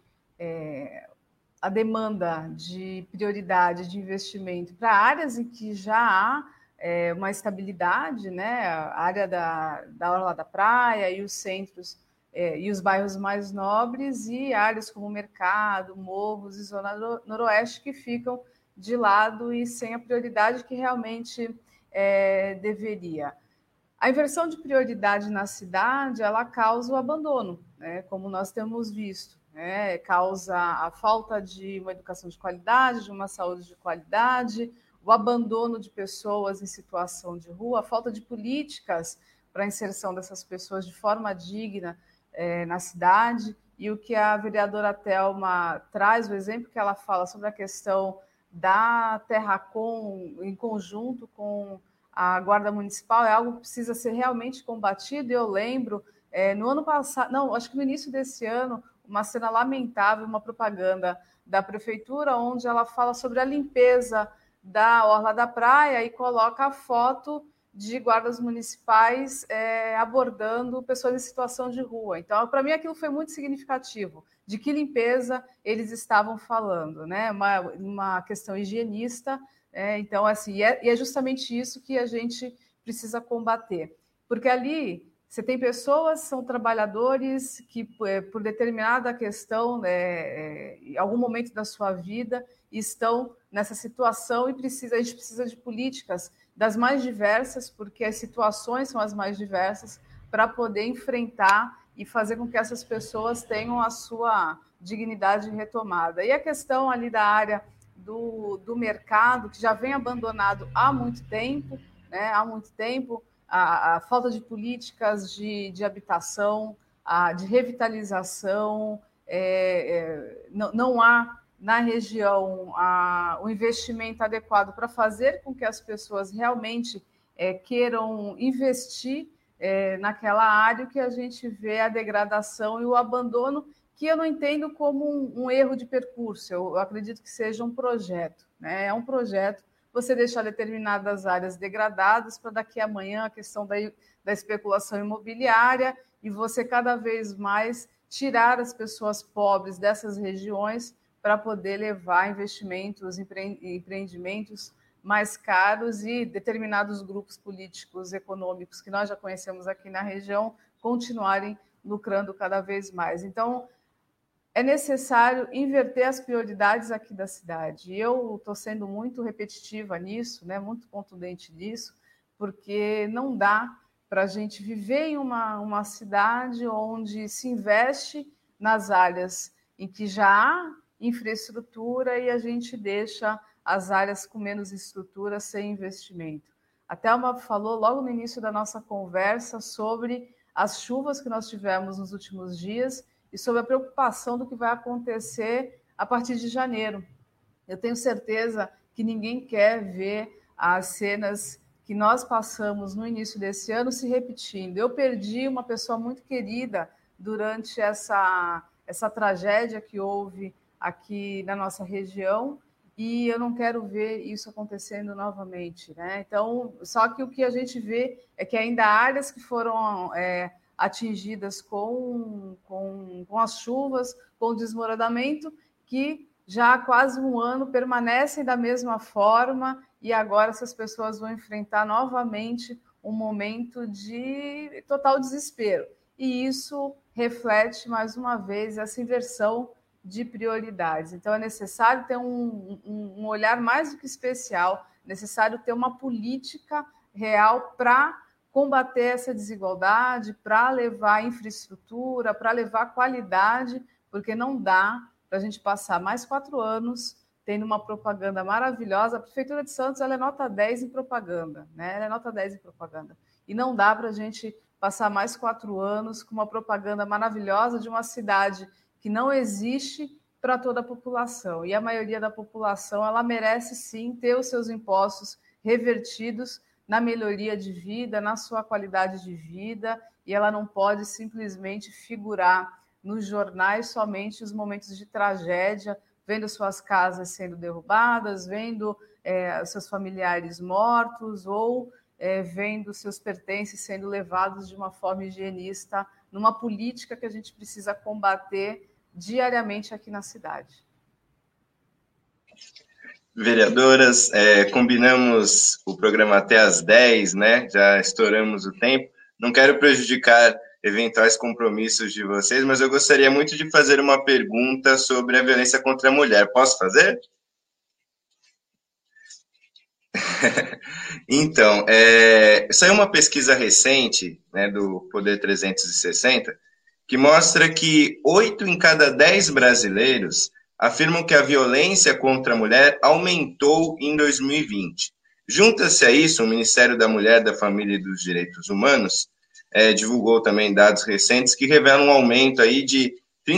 a demanda de prioridade de investimento para áreas em que já há uma estabilidade, né? A área da orla da praia e os centros e os bairros mais nobres, e áreas como Mercado, Morros e Zona Noroeste que ficam de lado e sem a prioridade que realmente deveria. A inversão de prioridade na cidade, ela causa o abandono, né? Como nós temos visto, né? Causa a falta de uma educação de qualidade, de uma saúde de qualidade, o abandono de pessoas em situação de rua, a falta de políticas para a inserção dessas pessoas de forma digna na cidade. E o que a vereadora Thelma traz, o exemplo que ela fala sobre a questão da Terracom em conjunto com a Guarda Municipal, é algo que precisa ser realmente combatido. Eu lembro, no ano passado, não, acho que no início desse ano, uma cena lamentável, uma propaganda da prefeitura, onde ela fala sobre a limpeza da orla da praia e coloca a foto de guardas municipais abordando pessoas em situação de rua. Então, para mim, aquilo foi muito significativo, de que limpeza eles estavam falando, né? Uma questão higienista. Então, assim, e é justamente isso que a gente precisa combater. Porque ali você tem pessoas, são trabalhadores que, por determinada questão, em algum momento da sua vida, estão nessa situação e a gente precisa de políticas das mais diversas, porque as situações são as mais diversas, para poder enfrentar e fazer com que essas pessoas tenham a sua dignidade retomada. E a questão ali da área do mercado, que já vem abandonado há muito tempo, né? Há muito tempo, a falta de políticas de habitação, de revitalização, não há na região o investimento adequado para fazer com que as pessoas realmente queiram investir naquela área, que a gente vê a degradação e o abandono, que eu não entendo como um erro de percurso, eu acredito que seja um projeto, né? É um projeto você deixar determinadas áreas degradadas para daqui a amanhã a questão da especulação imobiliária e você cada vez mais tirar as pessoas pobres dessas regiões para poder levar investimentos, empreendimentos mais caros, e determinados grupos políticos, econômicos que nós já conhecemos aqui na região continuarem lucrando cada vez mais. Então, é necessário inverter as prioridades aqui da cidade. Eu estou sendo muito repetitiva nisso, né, muito contundente nisso, porque não dá para a gente viver em uma cidade onde se investe nas áreas em que já há infraestrutura e a gente deixa as áreas com menos estrutura sem investimento. A Thelma falou logo no início da nossa conversa sobre as chuvas que nós tivemos nos últimos dias e sobre a preocupação do que vai acontecer a partir de janeiro. Eu tenho certeza que ninguém quer ver as cenas que nós passamos no início desse ano se repetindo. Eu perdi uma pessoa muito querida durante essa tragédia que houve aqui na nossa região, e eu não quero ver isso acontecendo novamente, né? Então, só que o que a gente vê é que ainda há áreas que foram atingidas com as chuvas, com o desmoronamento, que já há quase um ano permanecem da mesma forma, e agora essas pessoas vão enfrentar novamente um momento de total desespero. E isso reflete, mais uma vez, essa inversão de prioridades. Então, é necessário ter um olhar mais do que especial, necessário ter uma política real para combater essa desigualdade, para levar infraestrutura, para levar qualidade, porque não dá para a gente passar mais 4 anos tendo uma propaganda maravilhosa. A Prefeitura de Santos, ela é nota 10 em propaganda, né? Ela é nota 10 em propaganda. E não dá para a gente passar mais 4 anos com uma propaganda maravilhosa de uma cidade que não existe para toda a população. E a maioria da população, ela merece sim ter os seus impostos revertidos na melhoria de vida, na sua qualidade de vida, e ela não pode simplesmente figurar nos jornais somente os momentos de tragédia, vendo suas casas sendo derrubadas, vendo seus familiares mortos, ou vendo seus pertences sendo levados de uma forma higienista, numa política que a gente precisa combater diariamente aqui na cidade. Vereadoras, combinamos o programa até às 10, né? Já estouramos o tempo. Não quero prejudicar eventuais compromissos de vocês, mas eu gostaria muito de fazer uma pergunta sobre a violência contra a mulher. Posso fazer? Então, saiu uma pesquisa recente, né, do Poder 360, que mostra que 8 em cada 10 brasileiros afirmam que a violência contra a mulher aumentou em 2020. Junta-se a isso, o Ministério da Mulher, da Família e dos Direitos Humanos divulgou também dados recentes que revelam um aumento aí de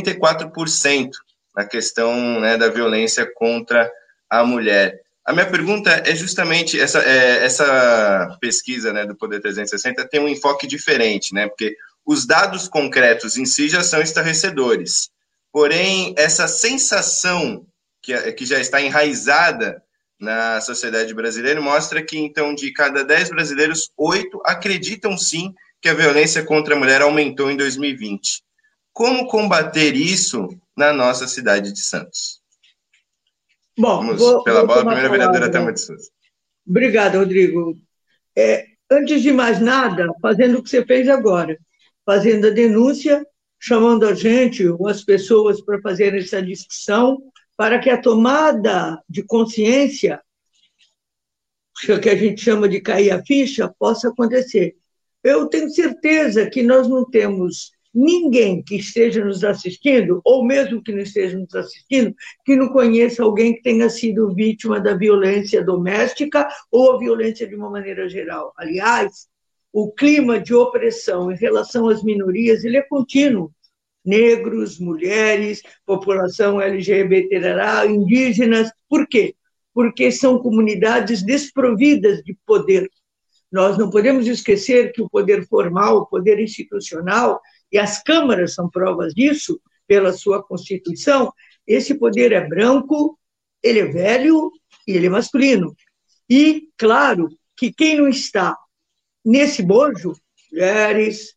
34% na questão, né, da violência contra a mulher. A minha pergunta é justamente essa pesquisa, né, do Poder 360 tem um enfoque diferente, né, porque os dados concretos em si já são estarrecedores. Porém, essa sensação que já está enraizada na sociedade brasileira mostra que, então, de cada 10 brasileiros, 8 acreditam sim que a violência contra a mulher aumentou em 2020. Como combater isso na nossa cidade de Santos? Bom, vamos pela bola, primeira vereadora Thelma de Souza. Obrigada, Rodrigo. Antes de mais nada, fazendo o que você fez agora, fazendo a denúncia, chamando a gente, ou as pessoas, para fazer essa discussão, para que a tomada de consciência, que a gente chama de cair a ficha, possa acontecer. Eu tenho certeza que nós não temos ninguém que esteja nos assistindo, ou mesmo que não esteja nos assistindo, que não conheça alguém que tenha sido vítima da violência doméstica ou a violência de uma maneira geral. Aliás, o clima de opressão em relação às minorias, ele é contínuo. Negros, mulheres, população LGBT, indígenas. Por quê? Porque são comunidades desprovidas de poder. Nós não podemos esquecer que o poder formal, o poder institucional, e as câmaras são provas disso, pela sua Constituição, esse poder é branco, ele é velho e ele é masculino. E, claro, que quem não está nesse bojo, mulheres,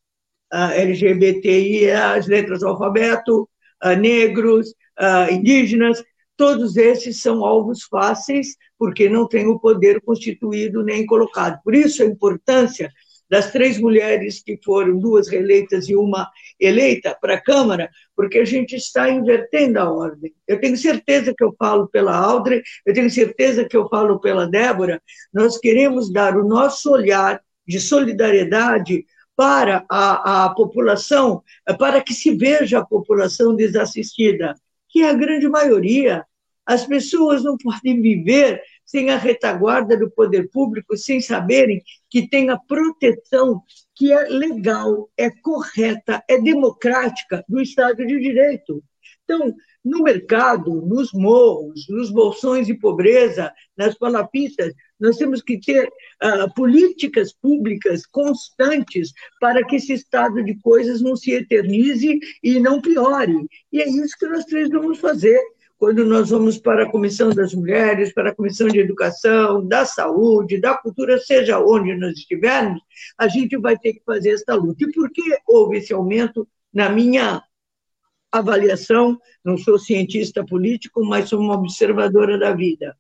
LGBTI, as letras do alfabeto, negros, indígenas, todos esses são alvos fáceis, porque não têm o poder constituído nem colocado. Por isso, a importância das 3 mulheres que foram 2 reeleitas e 1 eleita para a Câmara, porque a gente está invertendo a ordem. Eu tenho certeza que eu falo pela Audrey, eu tenho certeza que eu falo pela Débora, nós queremos dar o nosso olhar de solidariedade para a população, para que se veja a população desassistida, que é a grande maioria. As pessoas não podem viver sem a retaguarda do poder público, sem saberem que tem a proteção que é legal, é correta, é democrática do Estado de Direito. Então, no mercado, nos morros, nos bolsões de pobreza, nas palafitas, nós temos que ter políticas públicas constantes para que esse estado de coisas não se eternize e não piore. E é isso que nós 3 vamos fazer. Quando nós vamos para a Comissão das Mulheres, para a Comissão de Educação, da Saúde, da Cultura, seja onde nós estivermos, a gente vai ter que fazer esta luta. E por que houve esse aumento? Na minha avaliação, não sou cientista político, mas sou uma observadora da vida.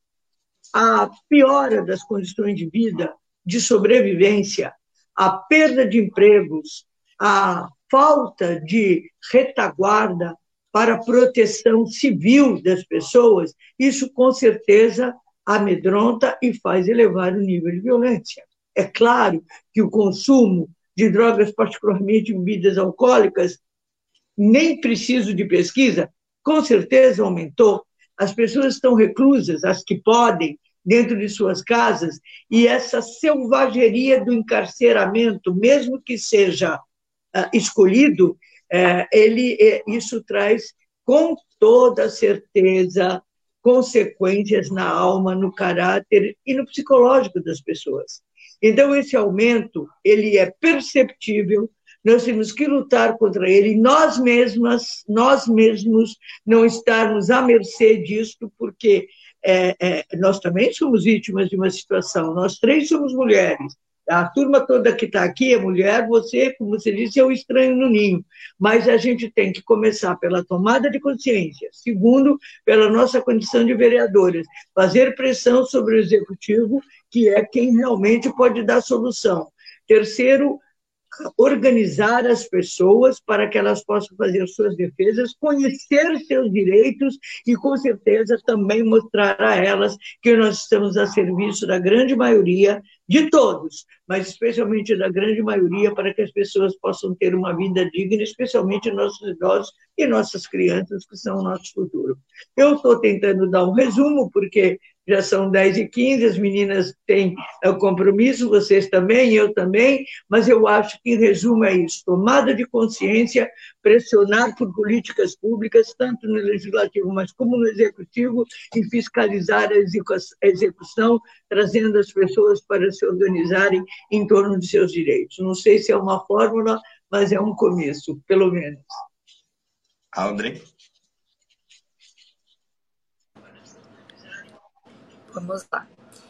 A piora das condições de vida, de sobrevivência, a perda de empregos, a falta de retaguarda para a proteção civil das pessoas, isso com certeza amedronta e faz elevar o nível de violência. É claro que o consumo de drogas, particularmente bebidas alcoólicas, nem preciso de pesquisa, com certeza aumentou. As pessoas estão reclusas, as que podem, dentro de suas casas, e essa selvageria do encarceramento, mesmo que seja escolhido, isso traz, com toda certeza, consequências na alma, no caráter e no psicológico das pessoas. Então, esse aumento ele é perceptível, nós temos que lutar contra ele, nós mesmos não estarmos à mercê disso, porque nós também somos vítimas de uma situação, nós 3 somos mulheres, A turma toda que está aqui é mulher, você, como você disse, é o estranho no ninho. Mas a gente tem que começar pela tomada de consciência. Segundo, pela nossa condição de vereadores. Fazer pressão sobre o executivo, que é quem realmente pode dar solução. Terceiro, organizar as pessoas para que elas possam fazer suas defesas, conhecer seus direitos e, com certeza, também mostrar a elas que nós estamos a serviço da grande maioria, de todos, mas especialmente da grande maioria, para que as pessoas possam ter uma vida digna, especialmente nossos idosos e nossas crianças, que são o nosso futuro. Eu estou tentando dar um resumo, porque já são 10h15, as meninas têm compromisso, vocês também, eu também, mas eu acho que, em resumo, é isso: tomada de consciência, pressionar por políticas públicas, tanto no legislativo, mas como no executivo, e fiscalizar a execução, trazendo as pessoas para se organizarem em torno de seus direitos. Não sei se é uma fórmula, mas é um começo, pelo menos. Audrey? Vamos lá.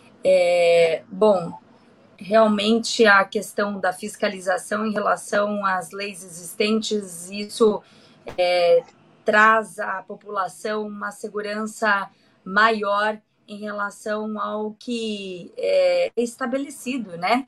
Bom, realmente a questão da fiscalização em relação às leis existentes, isso traz à população uma segurança maior em relação ao que é estabelecido, né?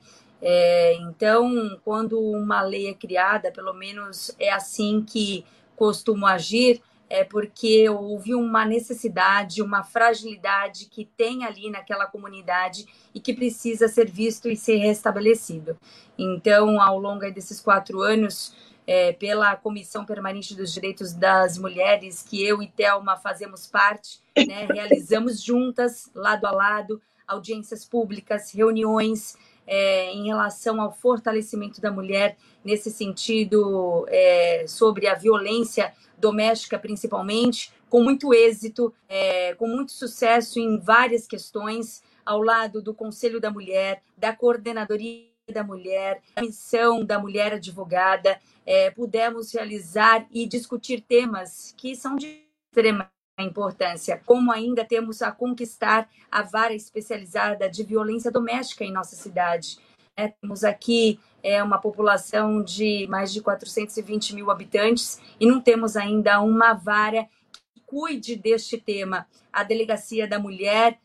Então, quando uma lei é criada, pelo menos é assim que costumo agir, é porque houve uma necessidade, uma fragilidade que tem ali naquela comunidade e que precisa ser visto e ser restabelecido. Então, ao longo desses 4 anos, pela Comissão Permanente dos Direitos das Mulheres, que eu e Thelma fazemos parte, né, realizamos juntas, lado a lado, audiências públicas, reuniões em relação ao fortalecimento da mulher, nesse sentido, sobre a violência doméstica, principalmente, com muito êxito, com muito sucesso em várias questões, ao lado do Conselho da Mulher, da Coordenadoria da Mulher, da Missão da Mulher Advogada, pudemos realizar e discutir temas que são de extrema importância, como ainda temos a conquistar a vara especializada de violência doméstica em nossa cidade. Temos aqui uma população de mais de 420 mil habitantes e não temos ainda uma vara que cuide deste tema. A Delegacia da Mulher,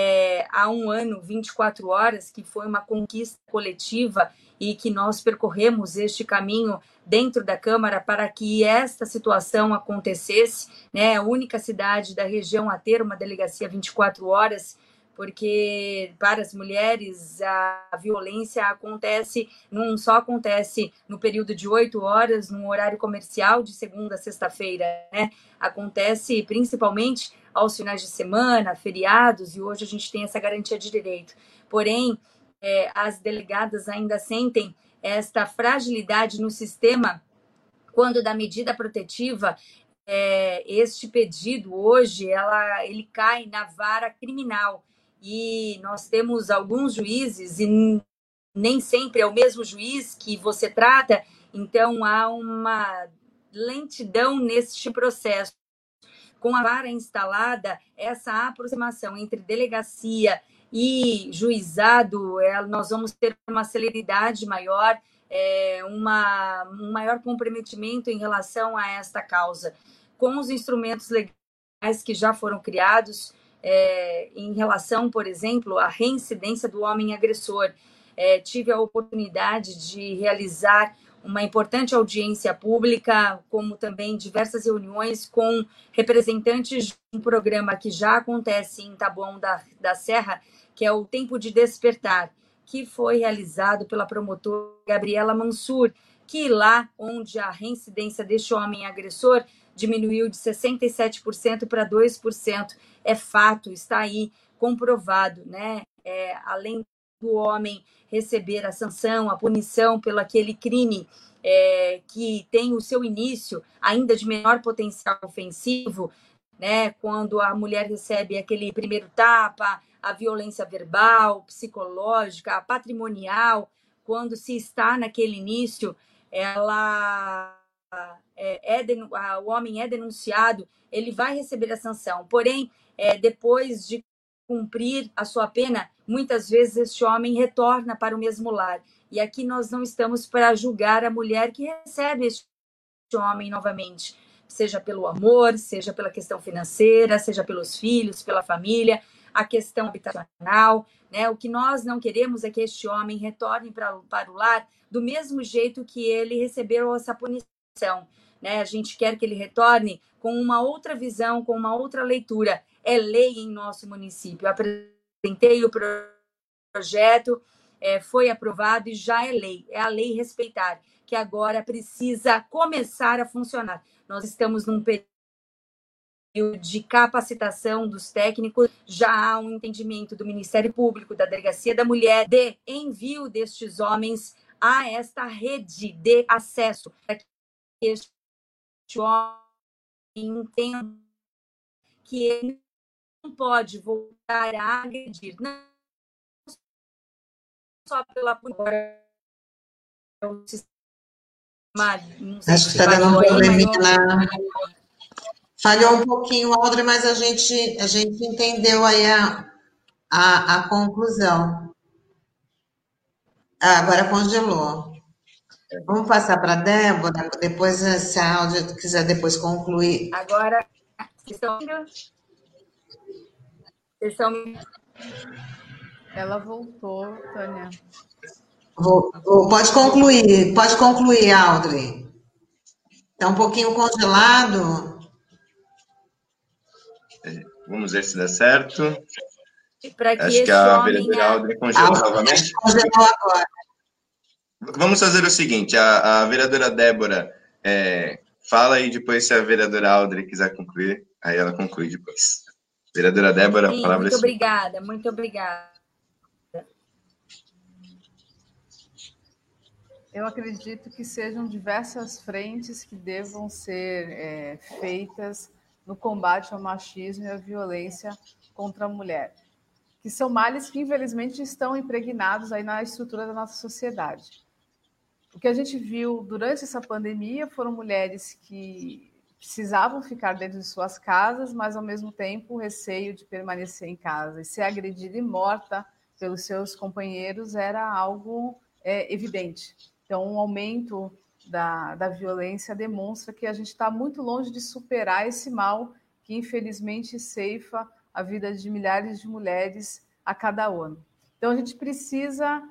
há 1 ano, 24 horas, que foi uma conquista coletiva e que nós percorremos este caminho dentro da Câmara para que esta situação acontecesse, né? A única cidade da região a ter uma delegacia 24 horas, porque para as mulheres a violência não só acontece no período de 8 horas, no horário comercial de segunda a sexta-feira, né? Acontece principalmente aos finais de semana, feriados, e hoje a gente tem essa garantia de direito. Porém, as delegadas ainda sentem esta fragilidade no sistema quando da medida protetiva, este pedido hoje ele cai na vara criminal. E nós temos alguns juízes, e nem sempre é o mesmo juiz que você trata, então há uma lentidão neste processo. Com a vara instalada, essa aproximação entre delegacia e juizado, nós vamos ter uma celeridade maior, um maior comprometimento em relação a esta causa. Com os instrumentos legais que já foram criados, em relação, por exemplo, à reincidência do homem agressor. Tive a oportunidade de realizar uma importante audiência pública, como também diversas reuniões com representantes de um programa que já acontece em Taboão da Serra, que é o Tempo de Despertar, que foi realizado pela promotora Gabriela Mansur, que lá onde a reincidência deste homem agressor diminuiu de 67% para 2%. É fato, está aí comprovado, né? Além do homem receber a sanção, a punição pelo aquele crime que tem o seu início ainda de menor potencial ofensivo, né? Quando a mulher recebe aquele primeiro tapa, a violência verbal, psicológica, a patrimonial, quando se está naquele início, o homem é denunciado, ele vai receber a sanção. Porém, depois de cumprir a sua pena, muitas vezes este homem retorna para o mesmo lar. E aqui nós não estamos para julgar a mulher que recebe este homem novamente, seja pelo amor, seja pela questão financeira, seja pelos filhos, pela família, a questão habitacional, né? O que nós não queremos é que este homem retorne para o lar do mesmo jeito que ele recebeu essa punição, né? A gente quer que ele retorne com uma outra visão, com uma outra leitura. É lei em nosso município. Eu apresentei o projeto, foi aprovado e já é lei. É a lei respeitar, que agora precisa começar a funcionar. Nós estamos num período de capacitação dos técnicos, já há um entendimento do Ministério Público, da Delegacia da Mulher, de envio destes homens a esta rede de acesso, para que este homem entenda que ele não pode voltar a agredir, não só pela punição. Acho que está dando um probleminha na... Falhou um pouquinho, Audrey, mas a gente entendeu aí a conclusão. Agora congelou. Vamos passar para a Débora, depois, se a Áudia quiser depois concluir. Agora, Ela voltou, Tânia. Pode concluir, Audrey. Está um pouquinho congelado. Vamos ver se dá certo. Acho que a vereadora Audrey congelou novamente. Congelou agora. Vamos fazer o seguinte, a vereadora Débora fala e depois, se a vereadora Audrey quiser concluir, aí ela conclui depois. Vereadora Débora, a palavra é sua. Muito obrigada. Eu acredito que sejam diversas frentes que devam ser feitas no combate ao machismo e à violência contra a mulher, que são males que, infelizmente, estão impregnados aí na estrutura da nossa sociedade. O que a gente viu durante essa pandemia foram mulheres que precisavam ficar dentro de suas casas, mas, ao mesmo tempo, o receio de permanecer em casa e ser agredida e morta pelos seus companheiros era algo evidente. Então, um aumento da violência demonstra que a gente está muito longe de superar esse mal que, infelizmente, ceifa a vida de milhares de mulheres a cada ano. Então, a gente precisa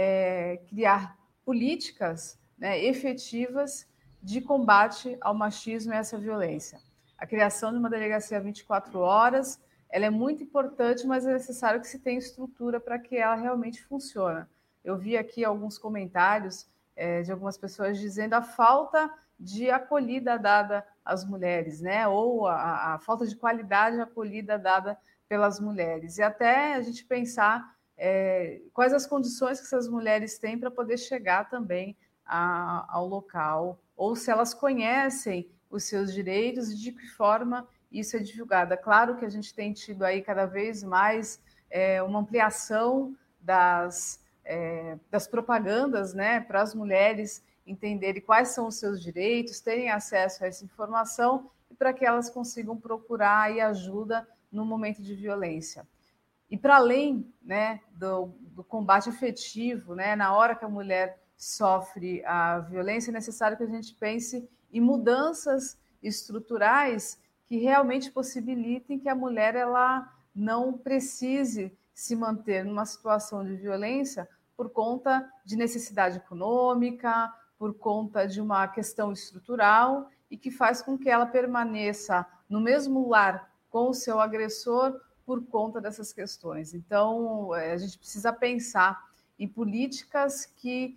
criar políticas, né, efetivas de combate ao machismo e a essa violência. A criação de uma delegacia 24 horas, ela é muito importante, mas é necessário que se tenha estrutura para que ela realmente funcione. Eu vi aqui alguns comentários de algumas pessoas dizendo a falta de acolhida dada às mulheres, né? Ou a falta de qualidade de acolhida dada pelas mulheres. E até a gente pensar quais as condições que essas mulheres têm para poder chegar também ao local, ou se elas conhecem os seus direitos e de que forma isso é divulgado. Claro que a gente tem tido aí cada vez mais uma ampliação das propagandas, né, para as mulheres entenderem quais são os seus direitos, terem acesso a essa informação e para que elas consigam procurar aí ajuda no momento de violência. E para além, né, do combate afetivo, né, na hora que a mulher sofre a violência, é necessário que a gente pense em mudanças estruturais que realmente possibilitem que a mulher ela não precise se manter numa situação de violência por conta de necessidade econômica, por conta de uma questão estrutural e que faz com que ela permaneça no mesmo lar com o seu agressor por conta dessas questões. Então, a gente precisa pensar em políticas que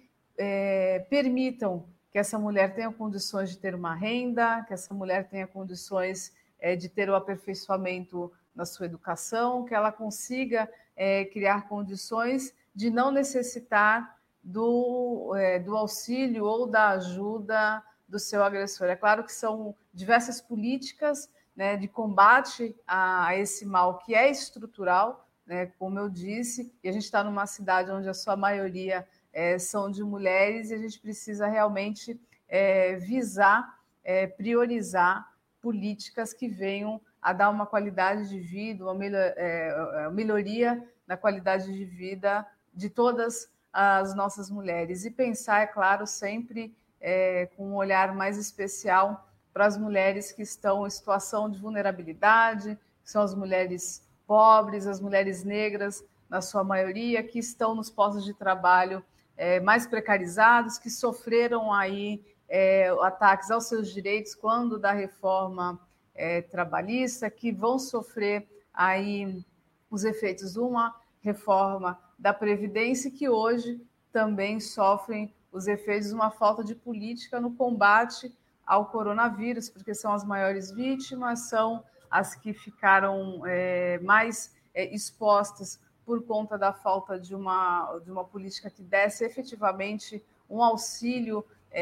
permitam que essa mulher tenha condições de ter uma renda, que essa mulher tenha condições de ter o aperfeiçoamento na sua educação, que ela consiga criar condições de não necessitar do auxílio ou da ajuda do seu agressor. É claro que são diversas políticas, né, de combate a esse mal que é estrutural, né, como eu disse, e a gente está numa cidade onde a sua maioria são de mulheres e a gente precisa realmente visar, priorizar políticas que venham a dar uma qualidade de vida, uma melhoria na qualidade de vida de todas as nossas mulheres. E pensar, é claro, sempre com um olhar mais especial para as mulheres que estão em situação de vulnerabilidade, que são as mulheres pobres, as mulheres negras, na sua maioria, que estão nos postos de trabalho mais precarizados, que sofreram aí ataques aos seus direitos quando da reforma trabalhista, que vão sofrer aí os efeitos de uma reforma da Previdência, que hoje também sofrem os efeitos de uma falta de política no combate ao coronavírus, porque são as maiores vítimas, são as que ficaram mais expostas por conta da falta de uma política que desse efetivamente um auxílio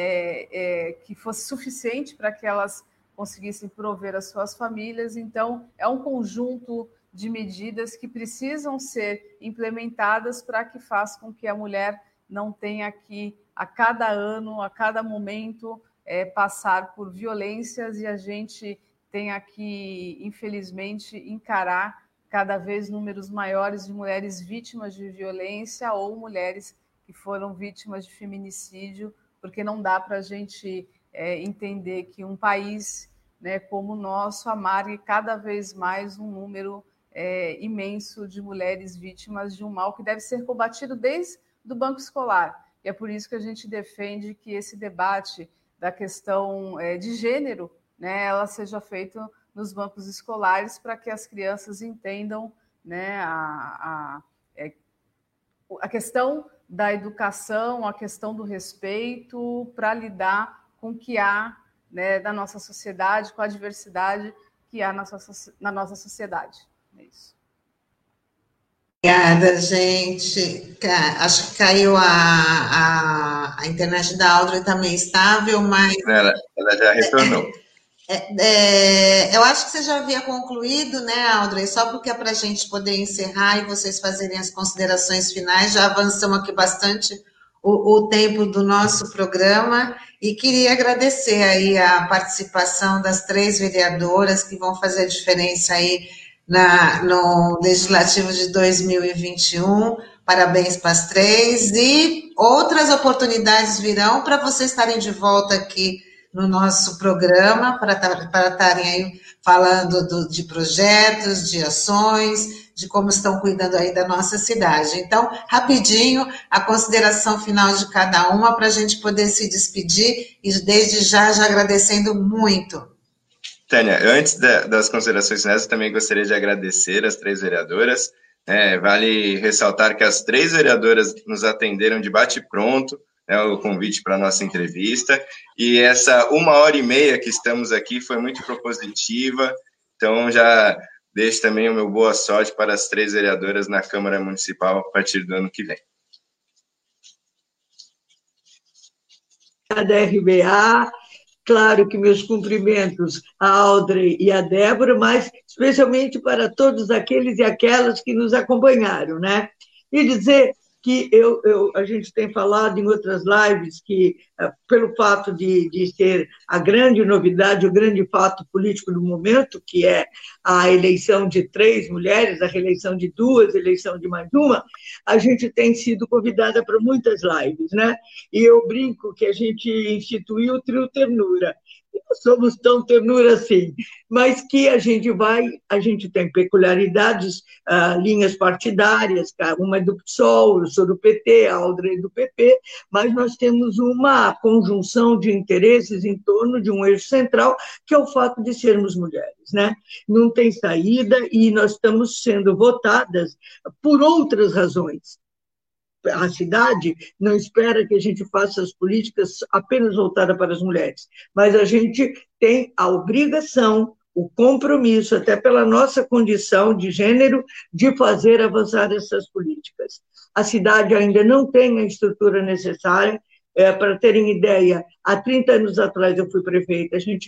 que fosse suficiente para que elas conseguissem prover as suas famílias. Então, é um conjunto de medidas que precisam ser implementadas para que faça com que a mulher não tenha que, a cada ano, a cada momento, passar por violências, e a gente tenha que, infelizmente, encarar cada vez números maiores de mulheres vítimas de violência ou mulheres que foram vítimas de feminicídio, porque não dá para a gente entender que um país, né, como o nosso amargue cada vez mais um número imenso de mulheres vítimas de um mal que deve ser combatido desde o banco escolar. E é por isso que a gente defende que esse debate da questão de gênero, né, ela seja feito nos bancos escolares, para que as crianças entendam, né, a questão da educação, a questão do respeito, para lidar com o que há, né, na nossa sociedade, com a diversidade que há na nossa sociedade. É isso. Obrigada, gente. Acho que caiu a internet da Audrey, está meio estável, mas... Ela já retornou. Eu acho que você já havia concluído, né, Audrey? Só porque é para a gente poder encerrar e vocês fazerem as considerações finais, já avançamos aqui bastante o tempo do nosso programa, e queria agradecer aí a participação das 3 vereadoras que vão fazer a diferença aí no Legislativo de 2021. Parabéns para as 3, e outras oportunidades virão para vocês estarem de volta aqui no nosso programa, para estarem aí falando de projetos, de ações, de como estão cuidando aí da nossa cidade. Então, rapidinho, a consideração final de cada uma, para a gente poder se despedir, e desde já agradecendo muito. Tânia, antes das considerações finais, eu também gostaria de agradecer as 3 vereadoras. Vale ressaltar que as 3 vereadoras nos atenderam de bate-pronto, o convite para a nossa entrevista, e essa 1h30 que estamos aqui foi muito propositiva. Então já deixo também o meu boa sorte para as 3 vereadoras na Câmara Municipal a partir do ano que vem. Da RBA, claro que meus cumprimentos à Audrey e à Débora, mas especialmente para todos aqueles e aquelas que nos acompanharam, né? E dizer que a gente tem falado em outras lives que, pelo fato de ser a grande novidade, o grande fato político do momento, que é a eleição de 3 mulheres, a reeleição de 2, a eleição de mais uma, a gente tem sido convidada para muitas lives, né? E eu brinco que a gente instituiu o Trio Ternura. Não somos tão ternura assim, mas que a gente tem peculiaridades, linhas partidárias, uma é do PSOL, eu sou do PT, a Audrey é do PP, mas nós temos uma conjunção de interesses em torno de um eixo central, que é o fato de sermos mulheres, né? Não tem saída, e nós estamos sendo votadas por outras razões. A cidade não espera que a gente faça as políticas apenas voltadas para as mulheres, mas a gente tem a obrigação, o compromisso, até pela nossa condição de gênero, de fazer avançar essas políticas. A cidade ainda não tem a estrutura necessária. Para terem ideia, há 30 anos atrás eu fui prefeita, a gente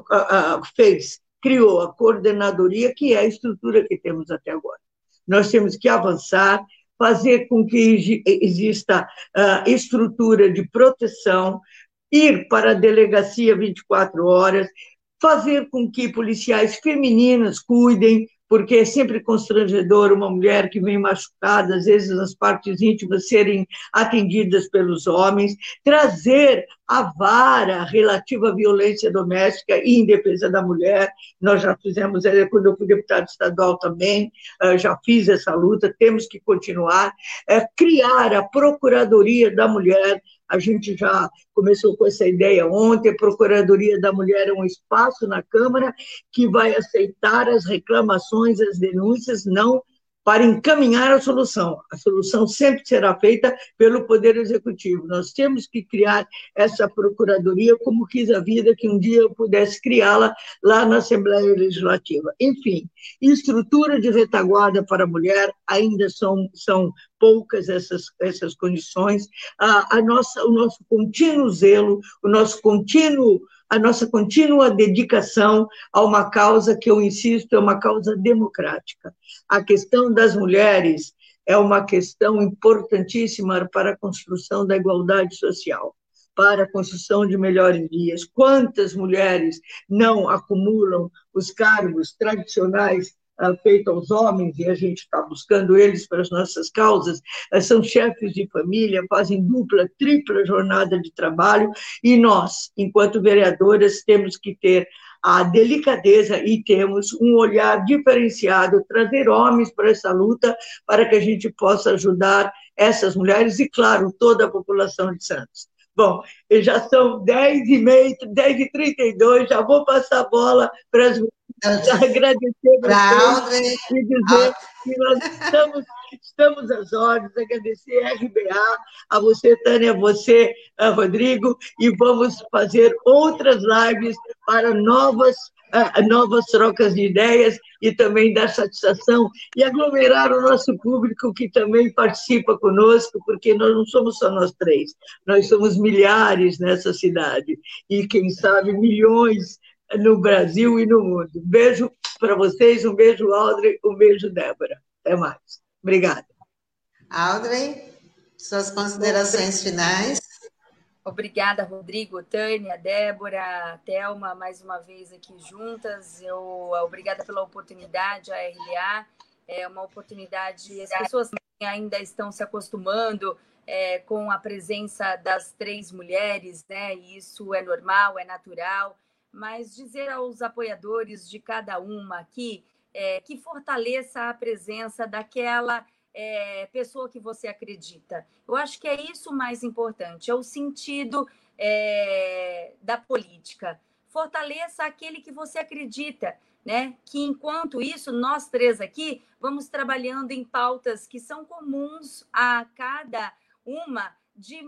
criou a coordenadoria, que é a estrutura que temos até agora. Nós temos que avançar, fazer com que exista estrutura de proteção, ir para a delegacia 24 horas, fazer com que policiais femininas cuidem, porque é sempre constrangedor uma mulher que vem machucada, às vezes nas partes íntimas, serem atendidas pelos homens, trazer a vara relativa à violência doméstica e em defesa da mulher. Nós já fizemos, quando eu fui deputado estadual também, já fiz essa luta, temos que continuar. Criar a Procuradoria da Mulher, a gente já começou com essa ideia ontem, a Procuradoria da Mulher é um espaço na Câmara que vai aceitar as reclamações, as denúncias, não para encaminhar a solução. A solução sempre será feita pelo Poder Executivo. Nós temos que criar essa procuradoria, como quis a vida que um dia eu pudesse criá-la lá na Assembleia Legislativa. Enfim, estrutura de retaguarda para a mulher, ainda são poucas essas condições. O nosso contínuo zelo, a nossa contínua dedicação a uma causa que, eu insisto, é uma causa democrática. A questão das mulheres é uma questão importantíssima para a construção da igualdade social, para a construção de melhores dias. Quantas mulheres não acumulam os cargos tradicionais feito aos homens, e a gente está buscando eles para as nossas causas, são chefes de família, fazem dupla, tripla jornada de trabalho, e nós, enquanto vereadoras, temos que ter a delicadeza e temos um olhar diferenciado, trazer homens para essa luta, para que a gente possa ajudar essas mulheres e, claro, toda a população de Santos. Bom, já são 10h30, 10h32, já vou passar a bola para as agradecer a vocês e dizer que nós estamos às ordens, agradecer a RBA, a você, Tânia, a você, Rodrigo, e vamos fazer outras lives para novas trocas de ideias e também dar satisfação e aglomerar o nosso público que também participa conosco, porque nós não somos só nós três, nós somos milhares nessa cidade e, quem sabe, milhões no Brasil e no mundo. Um beijo para vocês, um beijo, Audrey, um beijo, Débora. Até mais. Obrigada. Audrey, suas considerações finais. Obrigada, Rodrigo, Tânia, Débora, Thelma, mais uma vez aqui juntas. Obrigada pela oportunidade, a RBA. É uma oportunidade, as pessoas ainda estão se acostumando com a presença das 3 mulheres, né? E isso é normal, é natural. Mas dizer aos apoiadores de cada uma aqui que fortaleça a presença daquela pessoa que você acredita. Eu acho que é isso o mais importante, é o sentido da política. Fortaleça aquele que você acredita, né? Que enquanto isso, nós 3 aqui vamos trabalhando em pautas que são comuns a cada uma de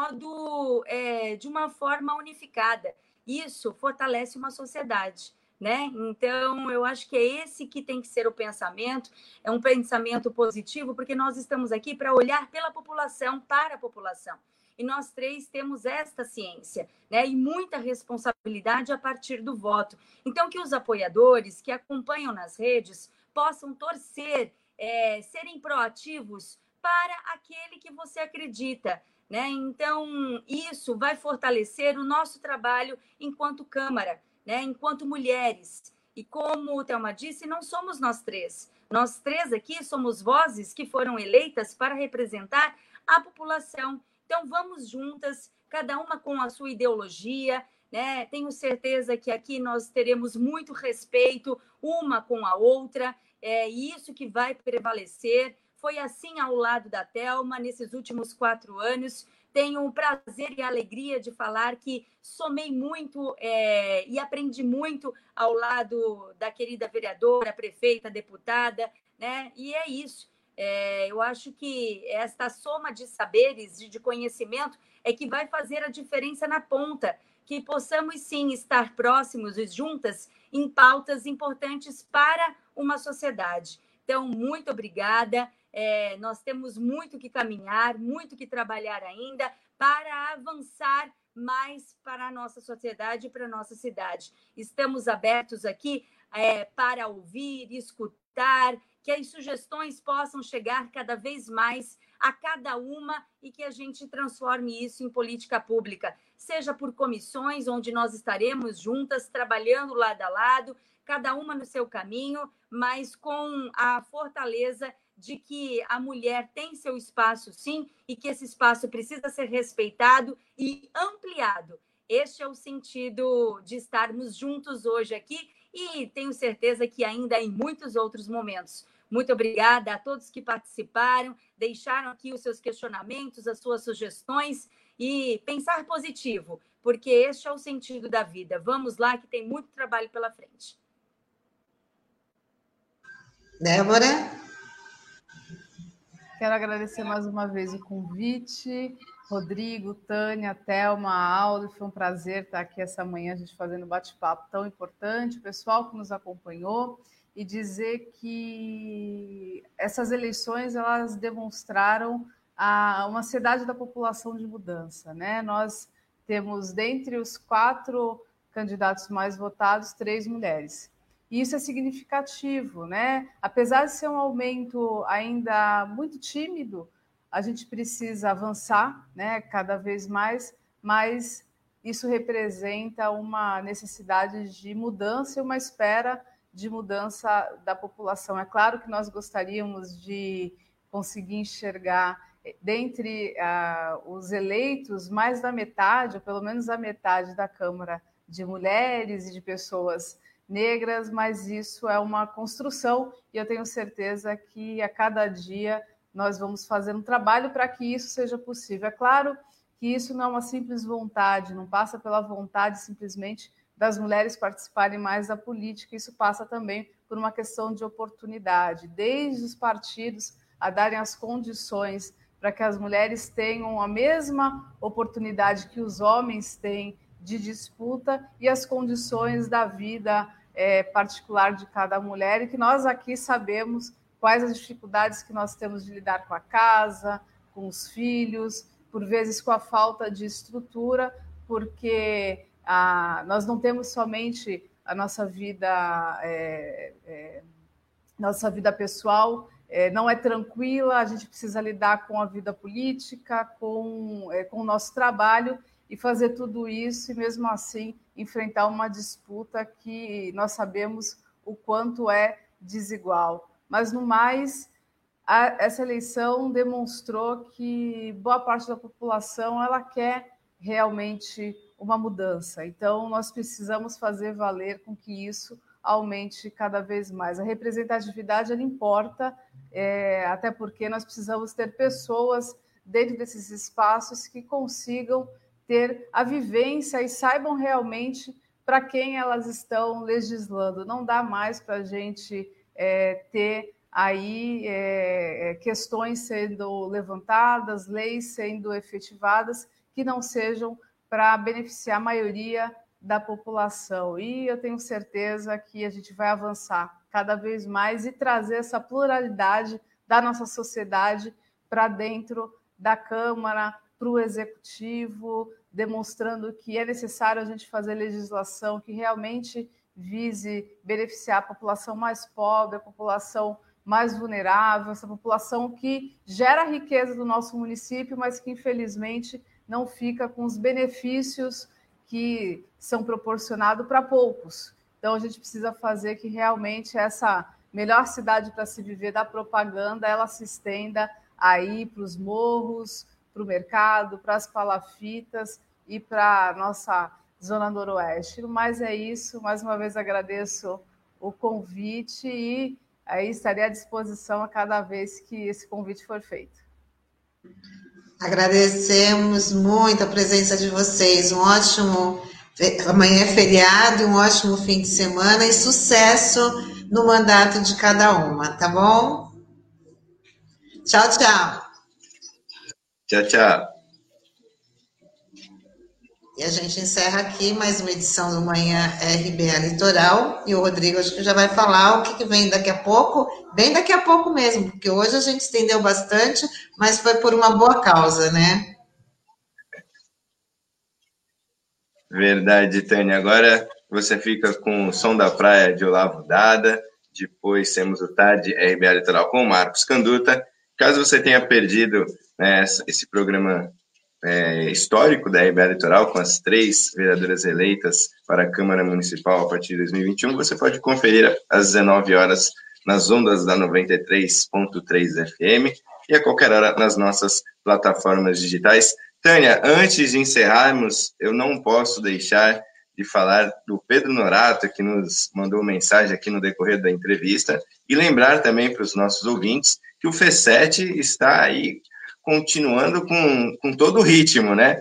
uma forma unificada. Isso fortalece uma sociedade, né? Então, eu acho que é esse que tem que ser o pensamento, é um pensamento positivo, porque nós estamos aqui para olhar pela população, para a população. E nós 3 temos esta ciência, né? E muita responsabilidade a partir do voto. Então, que os apoiadores que acompanham nas redes possam torcer, serem proativos para aquele que você acredita, né? Então, isso vai fortalecer o nosso trabalho enquanto Câmara, né? Enquanto mulheres. E como o Thelma disse, não somos nós 3. Nós 3 aqui somos vozes que foram eleitas para representar a população. Então, vamos juntas, cada uma com a sua ideologia, né? Tenho certeza que aqui nós teremos muito respeito uma com a outra, e isso que vai prevalecer. Foi assim ao lado da Thelma nesses últimos 4 anos. Tenho o prazer e a alegria de falar que somei muito e aprendi muito ao lado da querida vereadora, prefeita, deputada, né? E é isso. Eu acho que esta soma de saberes e de conhecimento é que vai fazer a diferença na ponta, que possamos, sim, estar próximos e juntas em pautas importantes para uma sociedade. Então, muito obrigada. Nós temos muito que caminhar, muito que trabalhar ainda para avançar mais para a nossa sociedade e para a nossa cidade. Estamos abertos aqui para ouvir, escutar, que as sugestões possam chegar cada vez mais a cada uma e que a gente transforme isso em política pública, seja por comissões, onde nós estaremos juntas, trabalhando lado a lado, cada uma no seu caminho, mas com a fortaleza de que a mulher tem seu espaço, sim, e que esse espaço precisa ser respeitado e ampliado. Este é o sentido de estarmos juntos hoje aqui e tenho certeza que ainda em muitos outros momentos. Muito obrigada a todos que participaram, deixaram aqui os seus questionamentos, as suas sugestões e pensar positivo, porque este é o sentido da vida. Vamos lá, que tem muito trabalho pela frente. Débora? Quero agradecer mais uma vez o convite. Rodrigo, Tânia, Thelma, Aldo, foi um prazer estar aqui essa manhã, a gente fazendo um bate-papo tão importante, o pessoal que nos acompanhou, e dizer que essas eleições elas demonstraram uma ansiedade da população de mudança, né? Nós temos, dentre os 4 candidatos mais votados, 3 mulheres. E isso é significativo, né? Apesar de ser um aumento ainda muito tímido, a gente precisa avançar, né, cada vez mais, mas isso representa uma necessidade de mudança e uma espera de mudança da população. É claro que nós gostaríamos de conseguir enxergar, dentre os eleitos, mais da metade, ou pelo menos a metade da Câmara de mulheres e de pessoas negras, mas isso é uma construção e eu tenho certeza que a cada dia nós vamos fazer um trabalho para que isso seja possível. É claro que isso não é uma simples vontade, não passa pela vontade simplesmente das mulheres participarem mais da política, isso passa também por uma questão de oportunidade, desde os partidos a darem as condições para que as mulheres tenham a mesma oportunidade que os homens têm de disputa e as condições da vida particular de cada mulher, e que nós aqui sabemos quais as dificuldades que nós temos de lidar com a casa, com os filhos, por vezes com a falta de estrutura, porque nós não temos somente a nossa vida pessoal, não é tranquila, a gente precisa lidar com a vida política, com o nosso trabalho e fazer tudo isso e, mesmo assim, enfrentar uma disputa que nós sabemos o quanto é desigual. Mas, no mais, essa eleição demonstrou que boa parte da população ela quer realmente uma mudança. Então, nós precisamos fazer valer com que isso aumente cada vez mais. A representatividade ela importa, até porque nós precisamos ter pessoas dentro desses espaços que consigam ter a vivência e saibam realmente para quem elas estão legislando. Não dá mais para a gente ter aí questões sendo levantadas, leis sendo efetivadas que não sejam para beneficiar a maioria da população. E eu tenho certeza que a gente vai avançar cada vez mais e trazer essa pluralidade da nossa sociedade para dentro da Câmara, para o Executivo, demonstrando que é necessário a gente fazer legislação que realmente vise beneficiar a população mais pobre, a população mais vulnerável, essa população que gera riqueza do nosso município, mas que, infelizmente, não fica com os benefícios que são proporcionados para poucos. Então, a gente precisa fazer que realmente essa melhor cidade para se viver da propaganda, ela se estenda aí para os morros, para o mercado, para as palafitas e para a nossa Zona Noroeste. Mas é isso, mais uma vez agradeço o convite e aí estarei à disposição a cada vez que esse convite for feito. Agradecemos muito a presença de vocês, um ótimo, amanhã é feriado, um ótimo fim de semana e sucesso no mandato de cada uma, tá bom? Tchau, tchau. Tchau, tchau. E a gente encerra aqui mais uma edição do Manhã RBA Litoral. E o Rodrigo acho que já vai falar o que vem daqui a pouco, bem daqui a pouco mesmo, porque hoje a gente estendeu bastante, mas foi por uma boa causa, né? Verdade, Tânia. Agora você fica com o Som da Praia de Olavo Dada. depois temos o Tarde RBA Litoral com o Marcos Canduta. Caso você tenha perdido, né, esse programa histórico da RBA Litoral, com as 3 vereadoras eleitas para a Câmara Municipal a partir de 2021, você pode conferir às 19 horas nas ondas da 93.3 FM e a qualquer hora nas nossas plataformas digitais. Tânia, antes de encerrarmos, eu não posso deixar de falar do Pedro Norato, que nos mandou mensagem aqui no decorrer da entrevista, e lembrar também para os nossos ouvintes que o FE7 está aí continuando com todo o ritmo, né?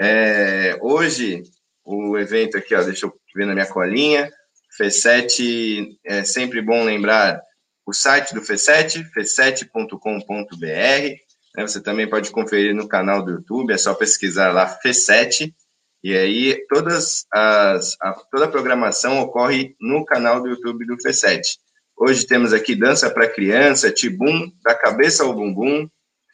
Hoje, o evento aqui, ó, deixa eu ver na minha colinha, FE7, é sempre bom lembrar o site do FE7, fe7.com.br, né? Você também pode conferir no canal do YouTube, é só pesquisar lá FE7, e aí toda a programação ocorre no canal do YouTube do FE7. Hoje temos aqui Dança para Criança, Tibum, Da Cabeça ao Bumbum,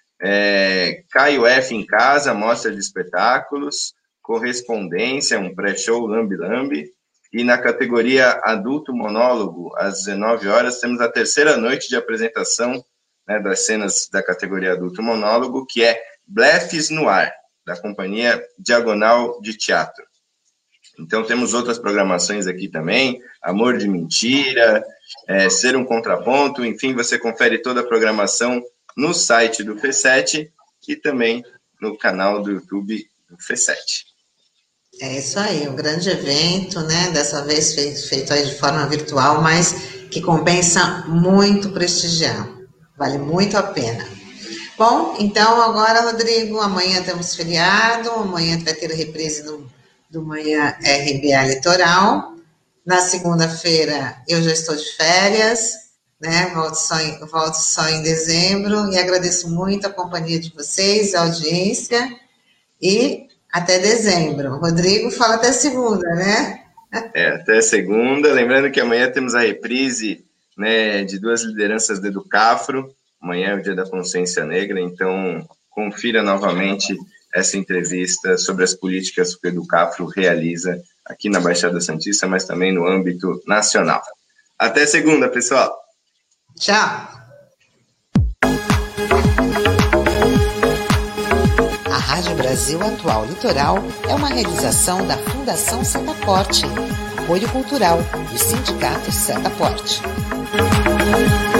Caio F em Casa, mostra de espetáculos, Correspondência, um pré-show Lambi-Lambi, e na categoria Adulto Monólogo, às 19 horas, temos a terceira noite de apresentação, né, das cenas da categoria Adulto Monólogo, que é Blefs no Ar, da companhia Diagonal de Teatro. Então temos outras programações aqui também, Amor de Mentira, Ser um Contraponto, enfim, você confere toda a programação no site do FE7 e também no canal do YouTube do FE7. É isso aí, um grande evento, né? Dessa vez feito aí de forma virtual, mas que compensa muito prestigiar. Vale muito a pena. Bom, então agora, Rodrigo, amanhã temos feriado, amanhã vai ter a reprise do Manhã RBA Litoral. Na segunda-feira eu já estou de férias, né? Volto só em dezembro e agradeço muito a companhia de vocês, a audiência, e até dezembro. Rodrigo, fala até segunda, né? Até segunda. Lembrando que amanhã temos a reprise, né, de 2 lideranças do Educafro. Amanhã é o Dia da Consciência Negra, então confira novamente essa entrevista sobre as políticas que o Educafro realiza aqui na Baixada Santista, mas também no âmbito nacional. Até segunda, pessoal. Tchau. A Rádio Brasil Atual Litoral é uma realização da Fundação Setaporte, apoio cultural do Sindicato Setaporte.